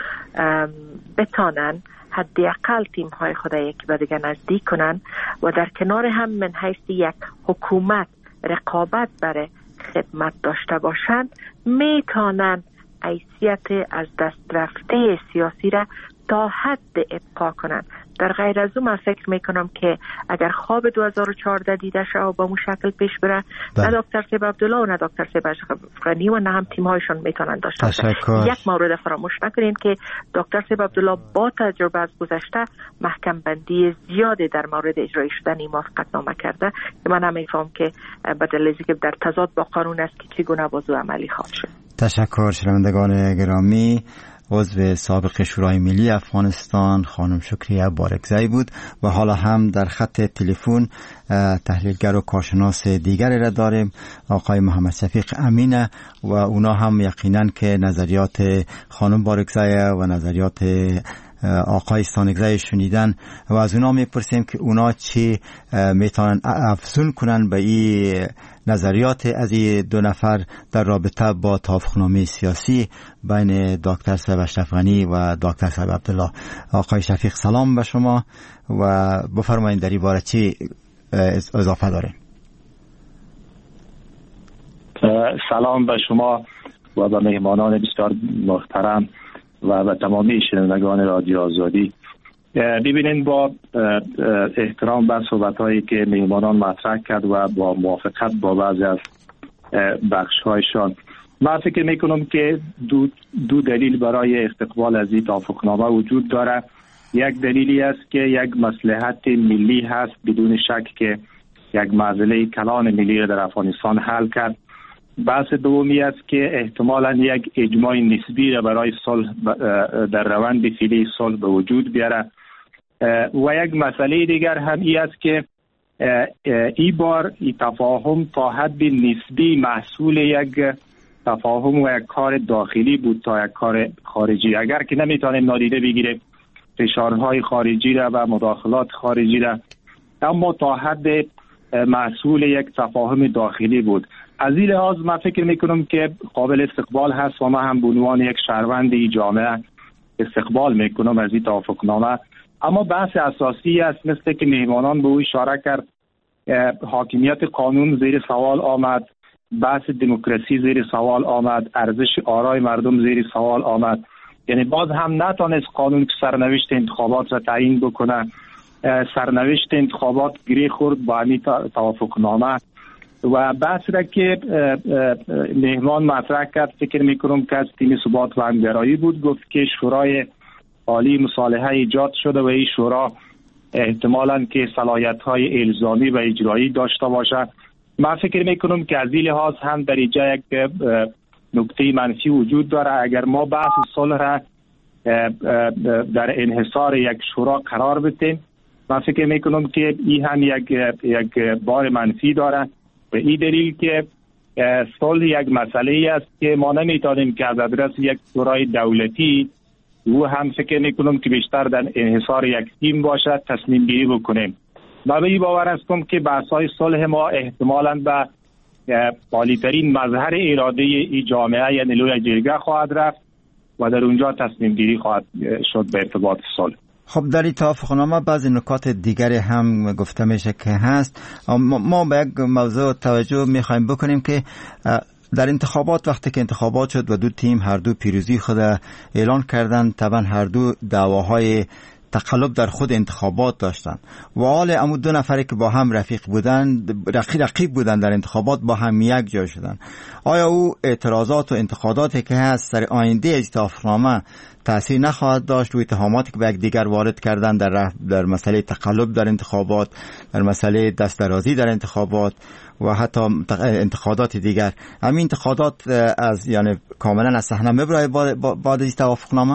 بتانن حداقل تیم های خود یکی به دیگر نزدیک کنن و در کنار هم من حیث یک حکومت رقابت برای خدمت داشته باشند میتونن حیثیت از دست رفته سیاسی را تا حد ابقا کنند. در غیر از اون من فکر میکنم که اگر خواب 2014 دیده شد و با اون شکل پیش بره نه دکتر سیب عبدالله و نه دکتر سیب اشرف غنی و نه هم تیم‌هایشان میتونن داشته باشن. یک مورد فراموش نکنیم که دکتر سیب عبدالله با تجربه از گذشته محکم بندی زیاده در مورد اجرای شدن این موافقتنامه کرده که من نمیفهم که بدل از اینکه در تضاد با قانون است که چگونه موضوع عملی خواهد شد. تشکر. شنوندگان گرامی، عضو سابق شورای ملی افغانستان خانم شکریه بارکزی بود و حالا هم در خط تلفن تحلیلگر و کارشناس دیگری را داریم، آقای محمد شفیق امینه و اونا هم یقینا که نظریات خانم بارکزی و نظریات آقای ستانکزی شنیدن و از اونا میپرسیم که اونا چی میتونن افزون کنن به این نظریات از این دو نفر در رابطه با توافقنامه سیاسی بین دکتر سیب اشرف غنی و دکتر سیب عبدالله. آقای شفیق سلام به شما و بفرمایید در این باره چی اضافه دارین؟ سلام به شما و به مهمانان بسیار محترم و به تمامی شنوندگان رادیو آزادی. ببینید با احترام به صحبت‌هایی که مهمانان مطرح کرد و با موافقت با بعضی از بخش‌هایشان، من فکر می‌کنم که دو دلیل برای استقبال از این توافقنامه وجود داره. یک دلیلی است که یک مصلحت ملی هست بدون شک که یک معضله کلان ملی را در افغانستان حل کرد. بحث دومی است که احتمالاً یک اجماع نسبی را برای صلح در روند فعلی صلح به وجود بیاره. و یک مسئله دیگر هم این است که این بار این تفاهم تا حد نسبی محصول یک تفاهم و یک کار داخلی بود تا یک کار خارجی. اگر که نمیتونیم نادیده بگیریم فشارهای خارجی را و مداخلات خارجی را، اما تا حد محصول یک تفاهم داخلی بود. از این لحاظ من فکر میکنم که قابل استقبال هست و ما هم به عنوان یک شهروند جامعه استقبال میکنم از این توافقنامه. اما بحث اساسی است، مثل که مهمانان به او اشاره کرد، حاکمیت قانون زیر سوال آمد، بحث دموکراسی زیر سوال آمد، ارزش آرای مردم زیر سوال آمد. یعنی باز هم نتونست قانون که سرنوشت انتخابات را تعیین بکنه. سرنوشت انتخابات گره خورد با همین توافقنامه. و بحث را که مهمان مطرح کرد فکر میکنم که از تیم ثبات و همگرایی بود، گفت که شورای عالی مصالحه ایجاد شده و این شورا احتمالاً که صلاحیت‌های الزامی و اجرایی داشته باشد. من فکر میکنم که از این لحاظ هم در اینجا یک نکته منفی وجود داره. اگر ما بحث صلح را در انحصار یک شورا قرار بدیم، من فکر میکنم که این هم یک بار منفی داره. به این دلیل که صلح یک مسئله است که ما نمیتونیم که از ادرس یک شورای دولتی و هم فکر میکنم که بیشتر در انحصار یک تیم باشد تصمیم گیری بکنیم. من به این باور هستم که بحث‌های صلح ما احتمالاً به عالی‌ترین مظهر اراده ای جامعه یعنی لوی جرگه خواهد رفت و در اونجا تصمیم گیری خواهد شد به ارتباط صلح. خب در این توافقنامه بعضی نکات دیگری هم گفته میشه که هست. ما به یک موضوع توجه میخوایم بکنیم که در انتخابات وقتی که انتخابات شد و دو تیم هر دو پیروزی خود اعلان کردند، طبعا هر دو دعواهای تقلب در خود انتخابات داشتن و حال امو دو نفری که با هم رقیب بودن در انتخابات با هم یک جا شدن. آیا او اعتراضات و انتقاداتی که هست در آینده از توافقنامه تأثیر نخواهد داشت روی اتهاماتی که به یک دیگر وارد کردن در مسئله تقلب در انتخابات، در مسئله دست‌درازی در انتخابات و حتی انتقادات دیگر؟ همین انتقادات از یعنی کاملا از صحنه میبره بعد از توافقنامه؟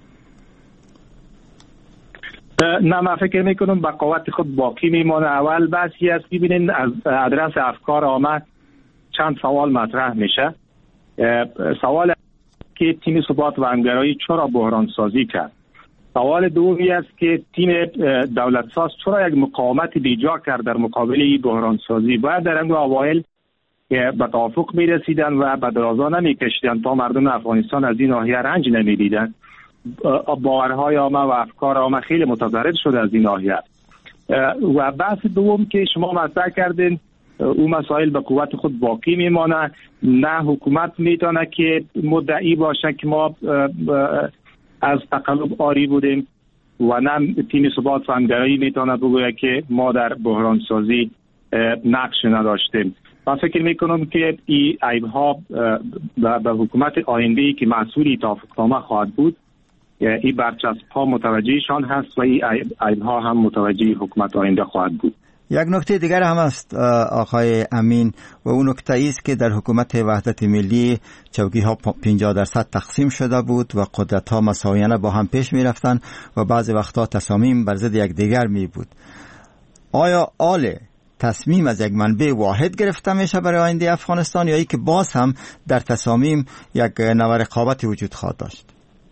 نه، من فکر میکنم با قوت خود باقی میمانه. اول بحثی است ببینید از ادرس افکار آمد چند سوال مطرح میشه. سوال که تیم ثبات و همگرایی چرا بحران سازی کرد. سوال دومی است که تیم دولت ساز چرا یک مقاومت بیجا کرد در مقابل این بحران سازی. باید در انگو اوایل به توافق میرسیدن و به درازا نمیکشیدن تا مردم افغانستان از این ناحیه رنج نمیدیدن. باورهای عامه و افکار عامه خیلی متضرر شده از این ناحیه. و بحث دوم که شما مطرح کردین، اون مسائل به قوت خود باقی میمانه. نه حکومت میتونه که مدعی باشه که ما از تقلب آری بودیم و نه تیم ثبات و همگرایی میتونه بگوید که ما در بحران سازی نقش نداشتیم. من فکر میکنم که این عیب‌ها به حکومت آینده‌ای که مسئول توافقنامه خواهد بود، این برچسب‌ها متوجهشان هست و این عیب‌ها هم متوجه حکومت آینده خواهد بود. یک نکته دیگر هم است آقای امین و اون نکته است که در حکومت وحدت ملی چوکی‌ها 50% تقسیم شده بود و قدرت‌ها مساویانه با هم پیش می‌رفتند و بعضی وقتا تصامیم بر ضد یکدیگر می بود. آیا تصمیم از یک منبع واحد گرفته میشه برای آینده افغانستان یا ای که باز هم در تصامیم یک نوع رقابتی وجود خواهد داشت؟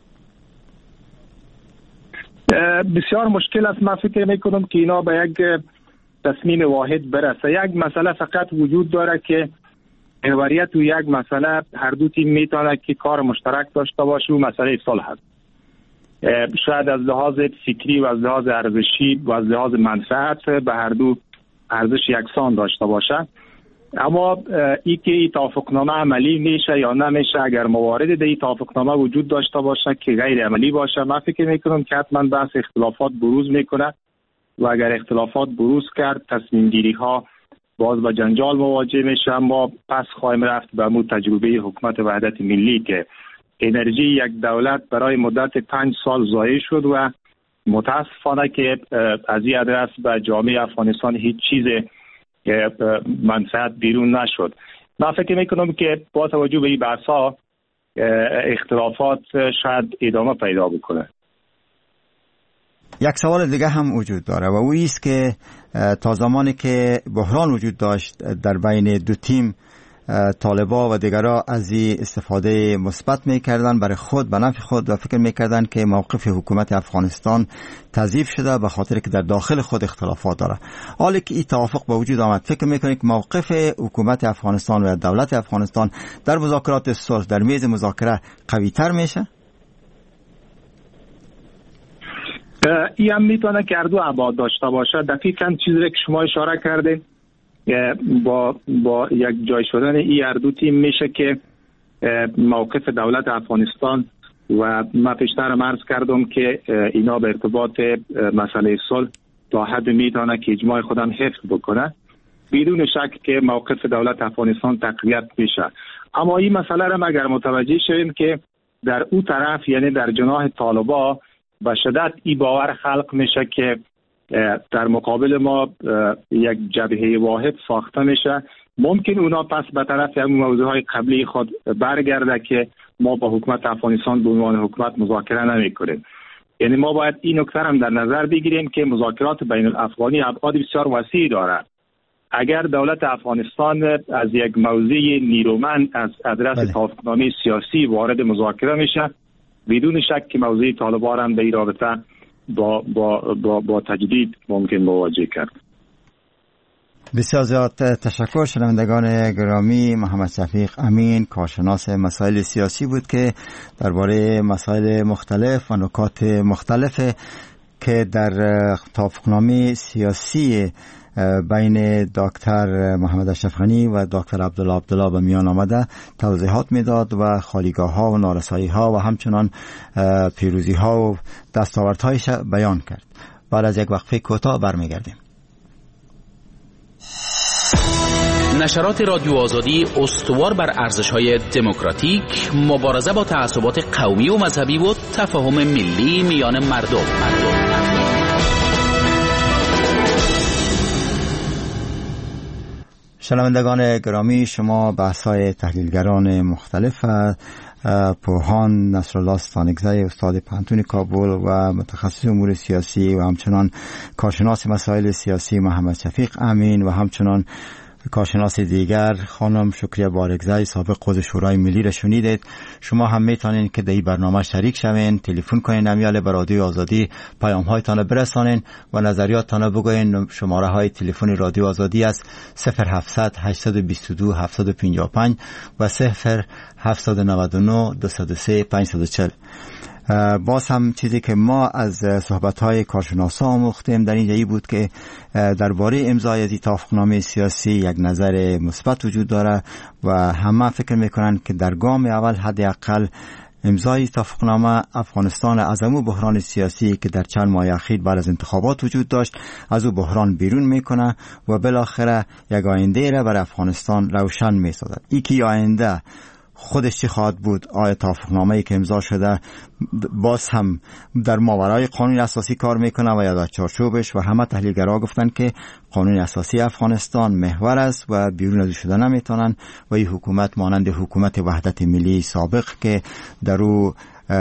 بسیار مشکل است. من فکر میکنم که اینا به یک تصمیم واحد برسه. یک مسئله فقط وجود داره که محوریت و یک مسئله هر دو تیم میتونه که کار مشترک داشته باشه و مسئله صلح است. شاید از لحاظ فکری و از لحاظ ارزشی و از لحاظ منفعت به هر دو ارزش یکسان داشته باشه. اما ای که این توافقنامه عملی میشه یا نمیشه، اگر موارد در این توافقنامه وجود داشته باشه که غیر عملی باشه، من فکر میکنم که حتما بحث اختلافات بروز میکنه و اگر اختلافات بروز کرد تصمیم گیری ها باز با جنجال مواجه میشه. ما پس خواهیم رفت به مو تجربه حکومت وحدت ملی که انرژی یک دولت برای مدت 5 سال ضایع شد و متاسفانه که از این ادرس به جامعه افغانستان هیچ چیز منفعت بیرون نشد. من فکر میکنم که با توجه به این بحث‌ها اختلافات شاید ادامه پیدا بکنه. یک سوال دیگه هم وجود داره و او است که تا زمانی که بحران وجود داشت در بین دو تیم، طالبا و دیگرها از این استفاده مثبت میکردن برای خود، به نفع خود، و فکر میکردن که موقف حکومت افغانستان تضعیف شده به خاطر که در داخل خود اختلافات داره. حالی که این توافق به وجود آمد، فکر میکنید که موقف حکومت افغانستان و دولت افغانستان در مذاکرات صلح، در میز مذاکره قوی تر میشه؟ این هم میتونه که اردو ابعاد داشته باشه. دقیقاً چیزی که شما اشاره کردید با یک جای شدن این اردو تیم میشه که موقف دولت افغانستان و من پیشتر عرض کردم که اینا به ارتباط مسئله صلح تا حد میتونه که اجماع خودم حفظ بکنه، بدون شک که موقف دولت افغانستان تقویت میشه. اما این مسئله را اگر متوجه شویم که در اون طرف، یعنی در جناح طالبا، به شدت این باور خلق میشه که در مقابل ما یک جبهه واحد ساخته میشه. ممکن اونا پس به طرف همون موضوعهای قبلی خود برگرده که ما با حکومت افغانستان به عنوان حکومت مذاکره نمیکنیم. یعنی ما باید این نکته هم در نظر بگیریم که مذاکرات بین الافغانی ابعاد بسیار وسیع داره. اگر دولت افغانستان از یک موضوع نیرومند از ادرس توافقنامه سیاسی وارد مذاکره میشه، بدون شک که موضوع طالبان هم به این رابطه با تجدید ممکن مواجه کرد. بسیار زیاد تشکر. شنوندگان گرامی، محمد شفیق امین کارشناس مسائل سیاسی بود که درباره مسائل مختلف و نکات مختلف که در توافقنامه سیاسی بین دکتر محمد اشرف غنی و دکتر عبدالله به میان آمده توضیحات میداد و خالیگاه ها و نارسایی ها و همچنان پیروزی ها و دستاوردهایش بیان کرد. بعد از یک وقفه کوتاه برمیگردیم. نشرات رادیو آزادی استوار بر ارزش‌های دموکراتیک، مبارزه با تعصبات قومی و مذهبی و تفاهم ملی میان مردم. شنوندگان گرامی، شما بحث‌های تحلیلگران مختلف، پوهان نصرالله ستانکزی استاد پانتون کابل و متخصص امور سیاسی و همچنان کارشناس مسائل سیاسی محمد شفیق امین و همچنان کارشناس دیگر خانم شکریه بارگزی سابق عضو شورای ملی را شنیدید. شما هم میتونین که در این برنامه شریک شوین، تلفن کنین، امیال به رادیو آزادی پیام هایتان برسانین و نظریاتتان بگوین. شماره های تلفن رادیو آزادی است 0700 822 755 و 0799 203 540. باز هم چیزی که ما از صحبت‌های کارشناسا آموختیم در اینجایی بود که درباره امضای از توافقنامه سیاسی یک نظر مثبت وجود داره و همه فکر میکنن که در گام اول حداقل امضای توافقنامه افغانستان از اون بحران سیاسی که در چند ماه اخیر بعد از انتخابات وجود داشت از اون بحران بیرون میکنه و بالاخره یک آینده را برای افغانستان روشن میسازد. این آینده خودش چی خواهد بود؟ آیا توافقنامه‌ای که امضا شده باز هم در ماورای قانون اساسی کار میکنه و یا در چارچوبش؟ و همه تحلیلگرها گفتن که قانون اساسی افغانستان محور است و بیرون از شده نمیتونن و این حکومت مانند حکومت وحدت ملی سابق که در او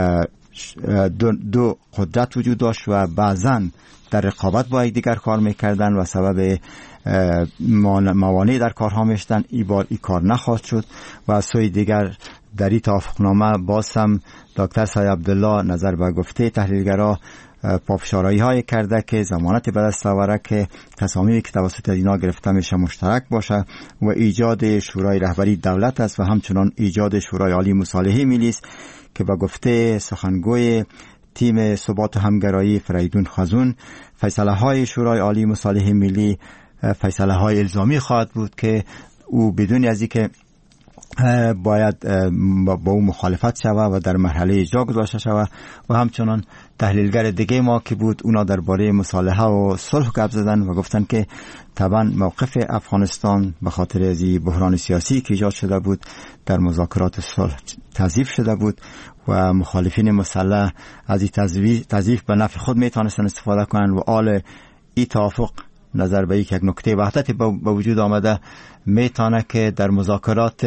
دو قدرت وجود داشت و بعضاً در رقابت با یکدیگر کار میکردن و سبب موانع در کارها میشدن، این بار این کار نخواهد شد. و از سوی دیگر در این توافقنامه باز هم دکتر سایه عبدالله نظر به گفته تحلیلگرها پافشارایی های کرده که ضمانت به دست آوره که تصامیمی که توسط اینا گرفته میشه مشترک باشه و ایجاد شورای رهبری دولت است و همچنان ایجاد شورای عالی مصالحه ملی است که به گفته سخنگوی تیم ثبات و همگرایی فریدون خزون فیصله های شورای عالی مصالحه ملی فیصله های الزامی خواهد بود که او بدون از اینکه باید با او مخالفت شود و در مرحله اجرا گذاشته شود و همچنان تحلیلگر دیگه ما که بود اونا درباره مصالحه و صلح گپ زدن و گفتن که طبعا موقف افغانستان به خاطر از بحران سیاسی که ایجاد شده بود در مذاکرات صلح تضعیف شده بود و مخالفین مسلح از این تضعیف به نفع خود میتونستن استفاده کنن و آل این توافق نظر به یک نکته وحدت به وجود آمده میتونه که در مذاکرات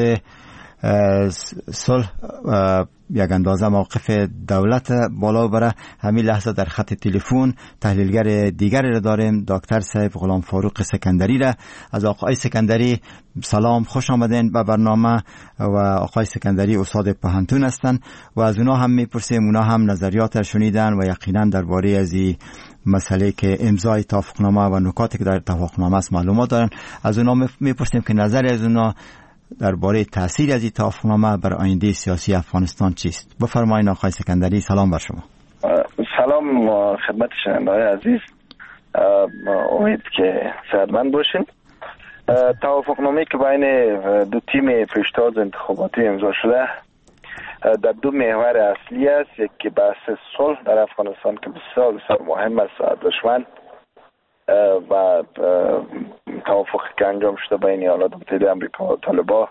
صلح یک اندازه موقف دولت بالا بره. همین لحظه در خط تلفن تحلیلگر دیگری را داریم، دکتر صاحب غلام فاروق سکندری را. از آقای سکندری سلام، خوش آمدین به برنامه. و آقای سکندری استاد پوهنتون هستند و از اونا هم میپرسیم، اونا هم نظریات را شنیدن و یقینا درباره از این مسئله که امضای توافقنامه و نکاتی که در توافقنامه است معلومات دارن. از اونا میپرسیم که نظر از اونا درباره تاثیر از این توافقنامه بر آینده سیاسی افغانستان چیست؟ بفرمایید آقای سکندری. سلام بر شما. سلام خدمت شنونده‌های عزیز، امید که صحتمند باشین. توافقنامه که بین دو تیم پیشتاز انتخاباتی امضا شده در دو محور اصلی است. یکی بحث صلح در افغانستان که بسیار مهم است و دشمن و توافقی که انجام شده بین ایالات متحده آمریکا و طالبان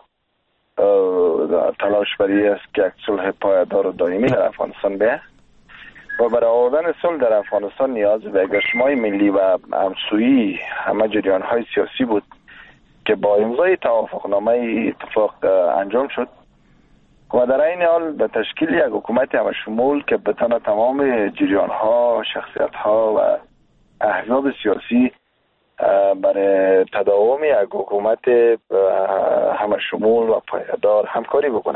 تلاش برای است که یک صلح پایدار و دائمی در افغانستان به و برای آوردن صلح در افغانستان نیاز به اجتماع ملی و همسویی همه جریان‌های سیاسی بود که با امضای توافقنامه اتفاق انجام شد و در این حال به تشکیل یک حکومت همشمول که بتونه تمام جریان‌ها، شخصیت‌ها و احزاب سیاسی برای تداوم یک حکومت همشمول و پایدار همکاری بکنه.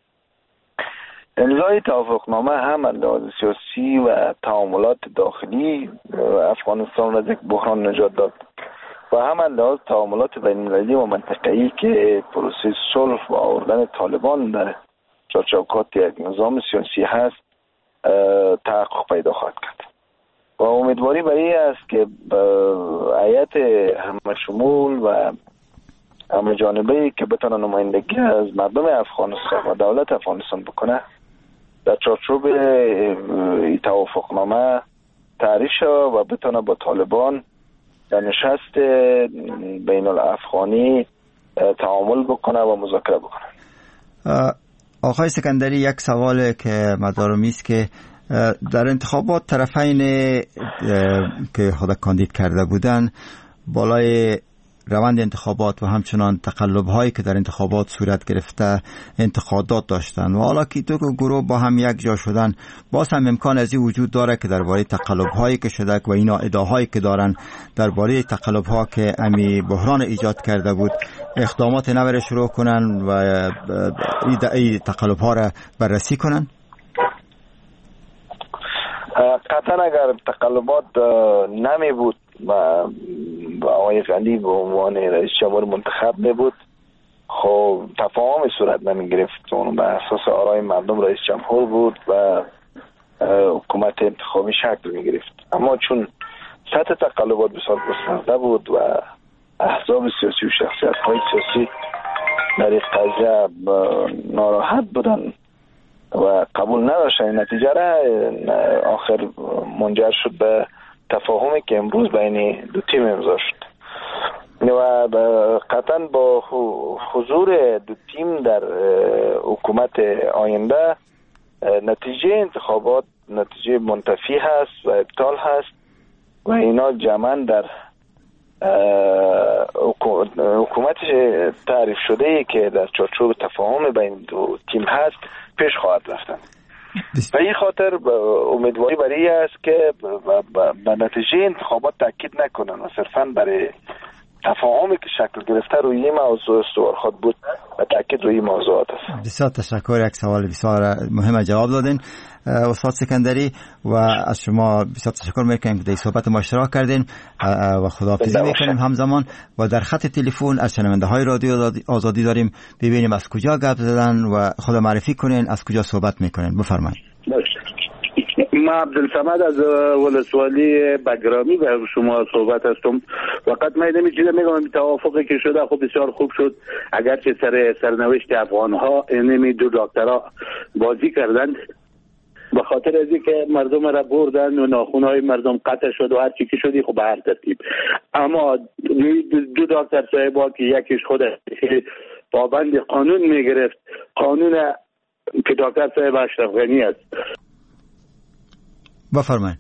امضای توافقنامه هم از لحاظ سیاسی و تعاملات داخلی افغانستان را از یک بحران نجات داد و هم از لحاظ تعاملات بین‌المللی و منطقه‌ای که پروسه صلح و آوردن طالبان در چارچوبات یک نظام سیاسی هست تحقق پیدا خواهد کرد. و امیدواری برای است که هیئت همشمول و همه جانبه‌ای که بتونه نمایندگی از مردم افغانستان و دولت افغانستان بکنه در چارچوب توافقنامه تعریف شود و بتونه با طالبان در نشست بین الافغانی تعامل بکنه و مذاکره بکنه. آقای سکندری، یک سوال که مدارم است که در انتخابات طرفین که خود کاندید کرده بودن بالای روند انتخابات و همچنان تقلب‌هایی که در انتخابات صورت گرفته انتقادات داشتن و حالا که دو گروه با هم یک جا شدن، باز هم امکان از این وجود داره که درباره تقلب‌هایی که شده و اینا ادعاهایی که دارن درباره تقلب‌ها که امی بحران ایجاد کرده بود اقدامات نوری شروع کنن و این تقلب‌ها را بررسی کنن. قطعا اگر تقلبات نمی بود و آقای غنی به عنوان رئیس جمهور منتخب می بود، خب تفاهم صورت نمی گرفت. اون به اساس آرای مردم رئیس جمهور بود و حکومت انتخابی شکل می گرفت. اما چون سطح تقلبات بسیار گسترده بود و احزاب سیاسی و شخصیت های سیاسی در این قضیه ناراحت بودن و قبول نداشتن، نتیجه را آخر منجر شد به تفاهمی که امروز بین دو تیم امضا شد و قطعا با حضور دو تیم در حکومت آینده نتیجه انتخابات نتیجه منتفی هست و ابطال هست و اینا جمعاً در حکومت تعریف شده ای که در چارچوب تفاهم بین دو تیم هست پیش خواهد رفتن. و این خاطر امیدواری برای است که به نتیجه انتخابات تاکید نکنن و صرفاً برای تفاهمی که شکل گرفته روی این موضوع استوار خود بود و تاکید روی موضوعات است. بسیار تشکر، یک سوال بسیار مهم جواب دادین استاد سکندری و از شما بسیار تشکر میکنیم که در صحبت ما اشتراک کردین و خداحافظی میکنیم همزمان. و در خط تلفن از شنونده های رادیو آزادی داریم، ببینیم از کجا گپ زدن و خود معرفی کنین، از کجا صحبت میکنین. بفرمایید. ما عبدالصمد از ولسوالی بگرامی به شما صحبت هستم. فقط من نمی‌چیزم میگم توافقی که شده خب بسیار خوب شد، اگرچه سرنوشت افغان ها اینمی دو دکترها بازی کردند به خاطر از اینکه مردم را بردن و ناخونهای مردم قطع شد و هر چی که شدی خب به هر ترتیب. اما دو دکتر صاحبا که یکیش خود پابند قانون میگرفت، قانون که دکتر صاحب اشرف غنی است، بفرمایید،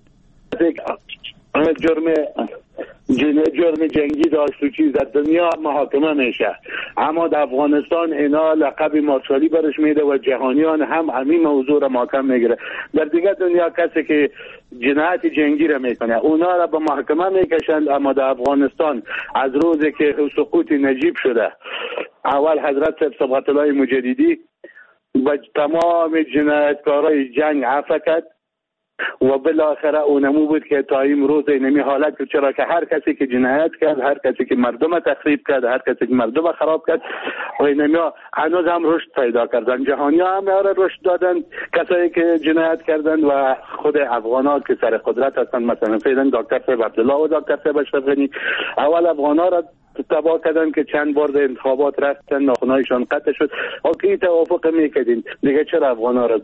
جرم جنگی داشت و چیز در دنیا محاکمه میشه، اما در افغانستان اینا لقب مارشالی برش میده و جهانیان هم همین موضوع را محاکم میگیره. در دیگه دنیا کسی که جنایت جنگی را میکنه اونا را به محاکمه میکشند، اما در افغانستان از روزی که سقوط نجیب شده، اول حضرت صبغت الله مجددی به تمام جنایتکارای جنگ عفو کرد و بالاخره اونمو بود که تا امروز اینمی حالت، چرا که هر کسی که جنایت کرد، هر کسی که مردم تخریب کرد، هر کسی که مردم خراب کرد و اینمی هنوز هم رشد پیدا کردن. جهانی هم رشد دادن، کسایی که جنایت کردن و خود افغانا که سر قدرت هستن، مثلا فعلا دکتر صاحب عبدالله و دکتر صاحب اشرف غنی اول افغانا را تباه کردن که چند بار در انتخابات رفتن، ناخونهایشان قطع شد. این توافق میکردین دیگه چرا افغانا را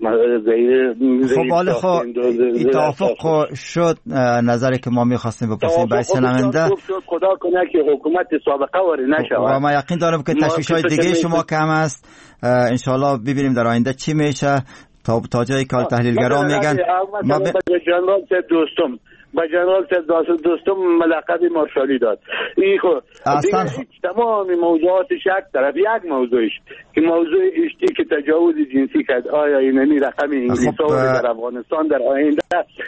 خب حالا این توافق شد. نظری که ما میخواستیم بپرسیم برای شنونده، خدا کنه که حکومت سابقه وری نشه و ما یقین دارم که تشویش‌های دیگه شما کم است. انشالله ببینیم در آینده چی میشه تا جایی که تحلیلگرا میگن. ما به جنرال دوستم با جنرال دوستم ملقب مارشالی داد. این خب اصلا تمام موضوعات شک طرف یک موضوعش که موضوع اشتی که تجاوز جنسی کرد، آیا اینمی رقم انگلیسا در افغانستان در آینده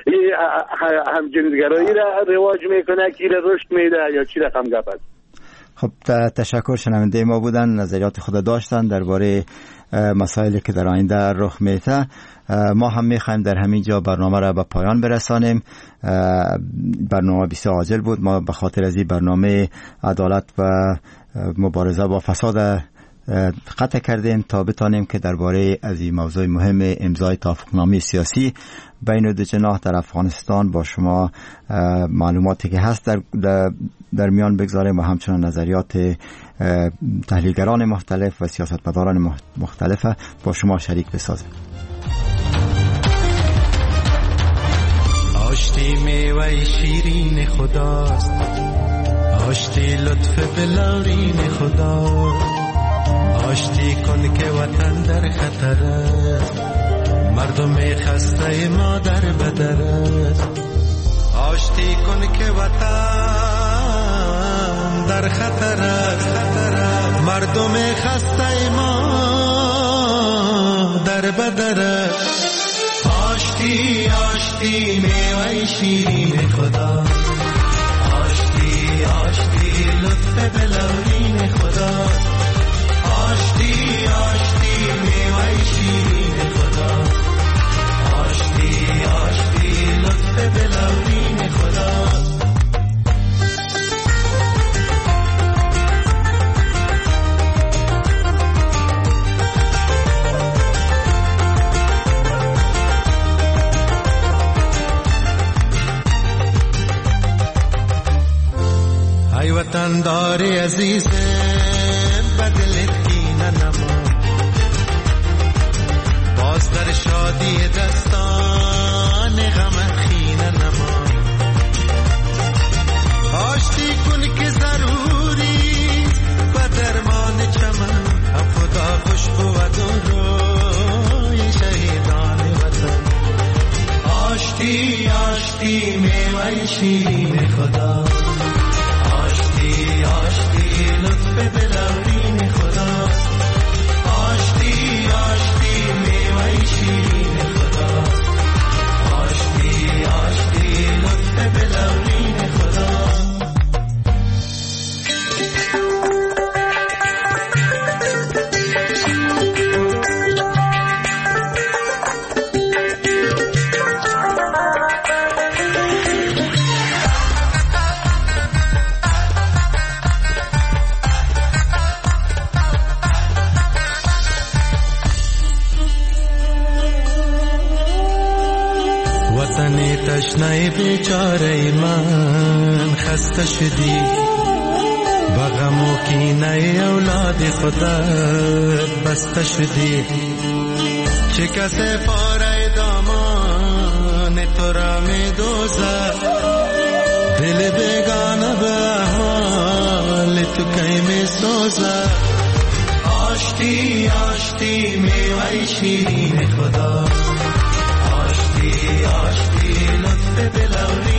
هم جنسگرایی را رواج میکنه که را رشد میده یا چی رقم گپ است؟ خب تشکر. شنونده ما بودن، نظریات خود داشتن درباره مسائلی که در آینده رخ میده. ما هم میخوایم در همین جا برنامه را به پایان برسانیم. برنامه بسیار عاجل بود. ما به خاطر از این برنامه عدالت و مبارزه با فساد قطع کردیم تا بتانیم که درباره از این موضوع مهم امضای توافقنامه سیاسی بین دو جناح در افغانستان با شما معلوماتی که هست در میان بگذاریم و همچنان نظریات تحلیلگران مختلف و سیاستمداران مختلف با شما شریک بسازیم. آشتی میوه شیرین خداست، آشتی لطف بلارین خداست، آشتی کن که وطن در خطر است، مردم خسته ما در بدر است. آشتی کن که وطن در خطر است، مردم خسته ما در بدر است. آشتی آشتی میوه شیرین خدا، آشتی آشتی لطف بلارین خدا، آشتی آشتی میوه شیرین خدا، آشتی آشتی لطف بلارین خدا. ای وطن داری عزیز بدلت کینه نما، باز در شادی دستان غم خینه نما. آشتی کن که ضروری و درمان چمن، هم خدا خوشبو و روی شهیدان وطن. آشتی آشتی میوه شیرین خدا، آشتی آشتی لطف بلارین خدا، آشتی آشتی میوه شیرین خدا، آشتی آشتی لطف بلارین خدا. تشنه بیچاره من خسته شدی، با غم و کینه اولاد خودت بسته شدی. چه کسی پاره دامان تو را می دوزد، دل بیگانه به حال تو کی می سوزد. آشتی آشتی میوه شیرین خدا، آشتی آشتی لطف دلوری